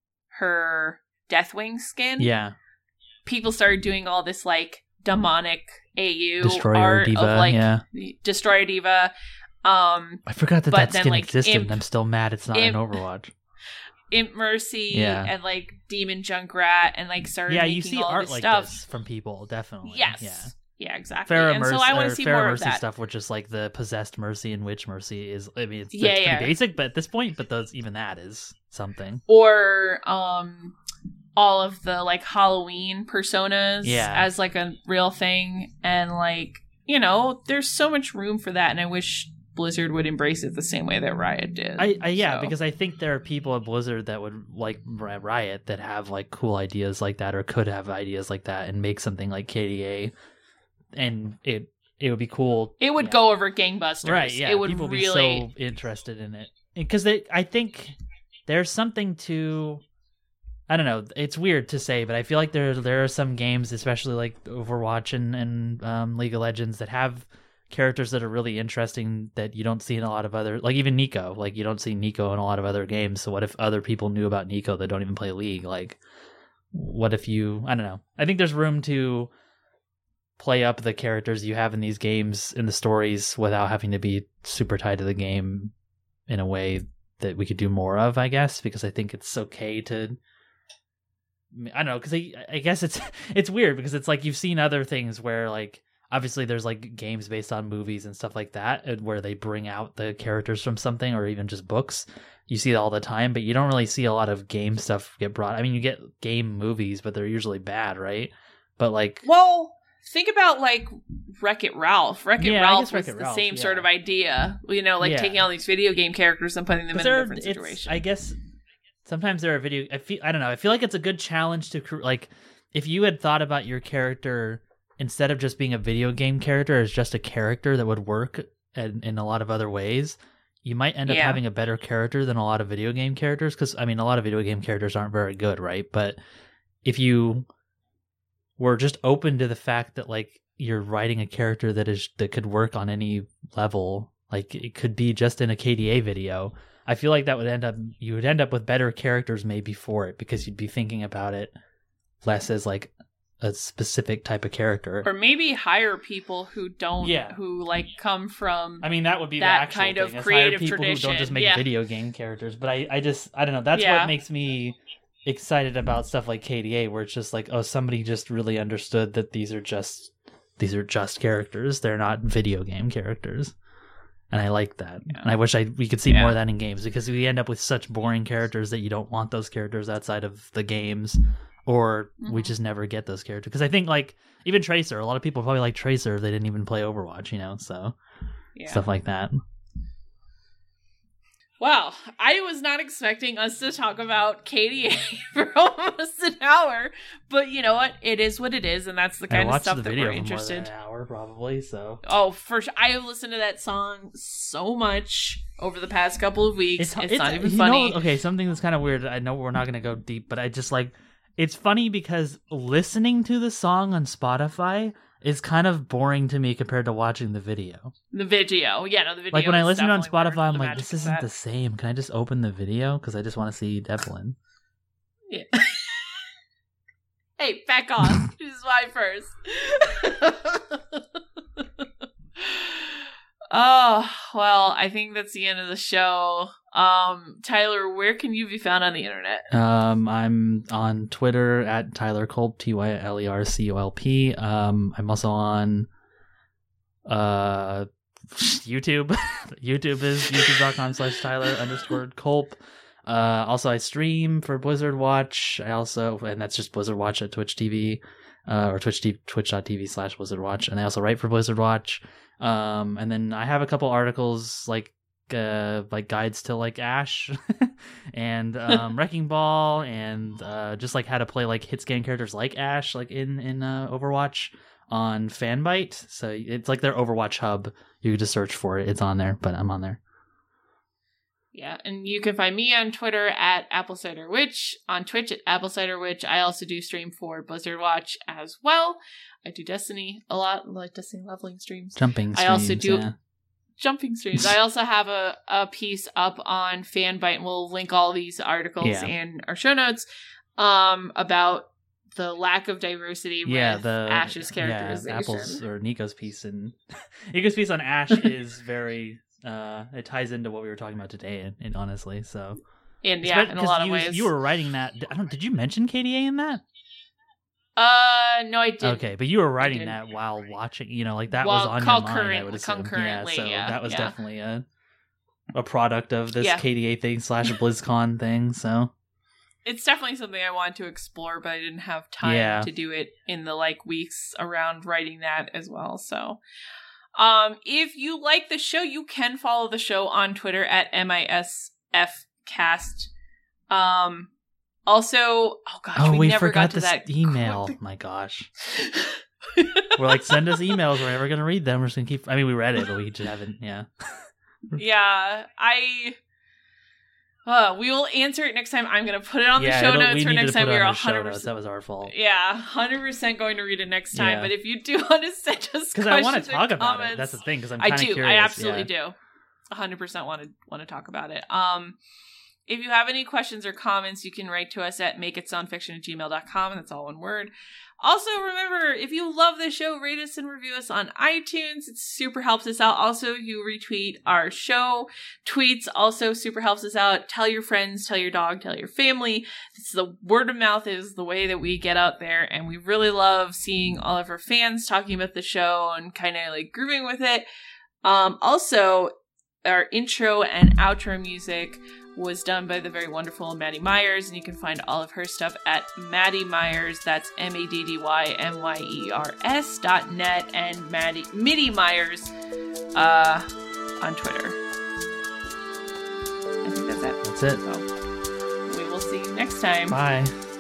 Speaker 1: her Deathwing skin.
Speaker 2: Yeah,
Speaker 1: People started doing all this, like, demonic A U
Speaker 2: Destroyer
Speaker 1: art
Speaker 2: Diva.
Speaker 1: of, like,
Speaker 2: yeah,
Speaker 1: Destroyer Diva. Um
Speaker 2: I forgot that
Speaker 1: but
Speaker 2: that
Speaker 1: then,
Speaker 2: skin
Speaker 1: like,
Speaker 2: existed,
Speaker 1: Imp-
Speaker 2: and I'm still mad it's not
Speaker 1: Imp-
Speaker 2: in Overwatch.
Speaker 1: Imp Mercy
Speaker 2: Yeah.
Speaker 1: and, like, Demon Junkrat, and, like, started
Speaker 2: Yeah,
Speaker 1: making
Speaker 2: you see
Speaker 1: all
Speaker 2: art
Speaker 1: this
Speaker 2: like
Speaker 1: stuff.
Speaker 2: this from people, definitely.
Speaker 1: Yes.
Speaker 2: Yeah.
Speaker 1: Yeah, exactly.
Speaker 2: Farrah
Speaker 1: and
Speaker 2: Mercy,
Speaker 1: so I want
Speaker 2: or
Speaker 1: to see
Speaker 2: Farrah
Speaker 1: more of
Speaker 2: Mercy
Speaker 1: that.
Speaker 2: stuff, which is like the possessed Mercy and Witch Mercy is. I mean, it's,
Speaker 1: Yeah,
Speaker 2: it's pretty
Speaker 1: yeah.
Speaker 2: basic, but at this point, but those even that is something.
Speaker 1: Or um all of the, like, Halloween personas
Speaker 2: Yeah.
Speaker 1: as, like, a real thing, and, like, you know, there's so much room for that, and I wish Blizzard would embrace it the same way that Riot did.
Speaker 2: I, I yeah,
Speaker 1: So-
Speaker 2: because I think there are people at Blizzard that would like Ri- Riot that have like cool ideas like that, or could have ideas like that, and make something like K D A, and it it would be cool.
Speaker 1: it would
Speaker 2: yeah.
Speaker 1: go over gangbusters.
Speaker 2: Right? Yeah,
Speaker 1: it would
Speaker 2: people would
Speaker 1: really.
Speaker 2: be so interested in it because they. I think there's something to. I don't know. It's weird to say, but I feel like there there are some games, especially like Overwatch and and um, League of Legends, that have characters that are really interesting that you don't see in a lot of other, like even Nico. Like you don't see Nico in a lot of other games. So what if other people knew about Nico that don't even play League? Like, what if you? I don't know. I think there's room to play up the characters you have in these games in the stories without having to be super tied to the game in a way that we could do more of, I guess, because I think it's okay to. I don't know, because I, I guess it's it's weird because it's like you've seen other things where like obviously there's like games based on movies and stuff like that and where they bring out the characters from something, or even just books. You see it all the time, but you don't really see a lot of game stuff get brought. I mean, you get game movies, but they're usually bad, right? But like,
Speaker 1: Well, think about, like, Wreck-It Ralph. Wreck-It
Speaker 2: Yeah, I
Speaker 1: Ralph
Speaker 2: guess
Speaker 1: was
Speaker 2: Wreck-It
Speaker 1: the
Speaker 2: Ralph,
Speaker 1: same
Speaker 2: yeah.
Speaker 1: sort of idea. You know, like
Speaker 2: Yeah.
Speaker 1: taking all these video game characters and putting them
Speaker 2: but
Speaker 1: in a
Speaker 2: there-
Speaker 1: different
Speaker 2: it's-
Speaker 1: situation.
Speaker 2: I guess sometimes there are video. I feel I don't know. I feel like it's a good challenge to cr- like if you had thought about your character instead of just being a video game character as just a character that would work in, in a lot of other ways. You might end up
Speaker 1: Yeah.
Speaker 2: having a better character than a lot of video game characters because I mean a lot of video game characters aren't very good, right? But if you were just open to the fact that like you're writing a character that is that could work on any level, like it could be just in a K D A video, I feel like that would end up you would end up with better characters maybe for it because you'd be thinking about it less as like a specific type of character.
Speaker 1: Or maybe hire people who don't,
Speaker 2: Yeah.
Speaker 1: who, like, come from.
Speaker 2: I mean, that would be
Speaker 1: that
Speaker 2: the actual
Speaker 1: kind of
Speaker 2: thing, is
Speaker 1: creative
Speaker 2: hire people
Speaker 1: tradition,
Speaker 2: who don't just make
Speaker 1: yeah.
Speaker 2: video game characters. But I, I just, I don't know. That's
Speaker 1: Yeah.
Speaker 2: what makes me excited about stuff like K D A, where it's just like, oh, somebody just really understood that these are just, these are just characters. They're not video game characters. And I like that.
Speaker 1: Yeah.
Speaker 2: And I wish I we could see
Speaker 1: Yeah.
Speaker 2: more of that in games because we end up with such boring characters that you don't want those characters outside of the games. Or we
Speaker 1: Mhm.
Speaker 2: just never get those characters. Because I think, like, even Tracer, a lot of people probably like Tracer if they didn't even play Overwatch, you know? So,
Speaker 1: Yeah.
Speaker 2: stuff like that.
Speaker 1: Wow, I was not expecting us to talk about K D A for almost an hour, but you know what? It is what it is, and that's the kind of stuff that we're interested in.
Speaker 2: An hour, probably. So,
Speaker 1: oh, for sure, I have listened to that song so much over the past couple of weeks. It's, it's, it's not even funny.
Speaker 2: Know, okay, something that's kind of weird. I know we're not going to go deep, but I just like it's funny because listening to the song on Spotify is kind of boring to me compared to watching the video.
Speaker 1: The video, yeah, no, the video.
Speaker 2: Like when I listen to it on Spotify, I'm like, this isn't that. the same. Can I just open the video? Because I just want to see Devlin.
Speaker 1: Yeah. Hey, back off. This is why first. Oh, well, I think that's the end of the show. Um, Tyler, where can you be found on the internet?
Speaker 2: Um, I'm on Twitter at Tyler Culp, T Y L E R C O L P. Um, I'm also on uh YouTube. YouTube is youtube.com slash Tyler underscore Culp. Uh, also I stream for Blizzard Watch. I also, and that's just Blizzard Watch at Twitch T V, uh, or Twitch twitch.tv slash Blizzard Watch. And I also write for Blizzard Watch. Um, and then I have a couple articles like uh like guides to like Ash and um Wrecking Ball and uh just like how to play like hit scan characters like Ash like in in uh, Overwatch on Fanbyte. So it's like their Overwatch hub. You can just search for it. It's on there, but I'm on there.
Speaker 1: Yeah, and you can find me on Twitter at Apple Cider Witch, on Twitch at Apple Cider Witch. I also do stream for Blizzard Watch as well. I do Destiny a lot, like Destiny leveling streams.
Speaker 2: Jumping streams,
Speaker 1: I also do
Speaker 2: yeah.
Speaker 1: jumping streams. I also have a, a piece up on Fanbyte, and we'll link all these articles
Speaker 2: yeah.
Speaker 1: in our show notes um, about the lack of diversity
Speaker 2: yeah,
Speaker 1: with
Speaker 2: the,
Speaker 1: Ash's characterization.
Speaker 2: Yeah, Apple's or Nico's piece and Nico's piece on Ash is very uh, it ties into what we were talking about today, and, and honestly, so
Speaker 1: and yeah, in a lot of
Speaker 2: you,
Speaker 1: ways.
Speaker 2: You were writing that. I don't. Did you mention K D A in that?
Speaker 1: Uh, no, I didn't.
Speaker 2: Okay, but you were writing that while watching. You know, like that
Speaker 1: well,
Speaker 2: was on your mind. I would assume.
Speaker 1: Concurrently,
Speaker 2: yeah. So
Speaker 1: yeah,
Speaker 2: that was
Speaker 1: yeah.
Speaker 2: definitely a a product of this
Speaker 1: yeah.
Speaker 2: K D A thing slash BlizzCon thing. So.
Speaker 1: It's definitely something I wanted to explore, but I didn't have time
Speaker 2: yeah.
Speaker 1: to do it in the like weeks around writing that as well. So, um, if you like the show, you can follow the show on Twitter at M I S F cast. Um, also, oh gosh,
Speaker 2: oh,
Speaker 1: we,
Speaker 2: we
Speaker 1: never
Speaker 2: forgot
Speaker 1: got to
Speaker 2: this
Speaker 1: that
Speaker 2: email.
Speaker 1: quick...
Speaker 2: My gosh. We're like, send us emails. We're never gonna read them. We're just gonna keep. I mean, we read it, but we just haven't. Yeah.
Speaker 1: yeah, I. Uh, we will answer it next time. I'm going to put it on
Speaker 2: yeah,
Speaker 1: the show notes for next time. We are one hundred percent.
Speaker 2: Notes. That was our fault.
Speaker 1: Yeah, one hundred percent going to read it next time.
Speaker 2: Yeah.
Speaker 1: But if you do want to send us questions
Speaker 2: because I want to talk about
Speaker 1: comments,
Speaker 2: it. That's the thing. Because I'm
Speaker 1: I
Speaker 2: kind of
Speaker 1: do.
Speaker 2: curious.
Speaker 1: I absolutely
Speaker 2: yeah.
Speaker 1: do. one hundred percent want to want to talk about it. Um, if you have any questions or comments, you can write to us at makeitsoundfiction at gmail dot com. That's all one word. Also, remember, if you love the show, rate us and review us on iTunes. It super helps us out. Also, you retweet our show tweets. Also, super helps us out. Tell your friends, tell your dog, tell your family. It's the word of mouth is the way that we get out there, and we really love seeing all of our fans talking about the show and kind of like grooving with it. Um, also, our intro and outro music was done by the very wonderful Maddie Myers, and you can find all of her stuff at Maddie Myers. That's M A D D Y M Y E R S dot net, and Maddie Midi Myers uh, on Twitter. I think that's it.
Speaker 2: That's it.
Speaker 1: So we will see you next time.
Speaker 2: Bye.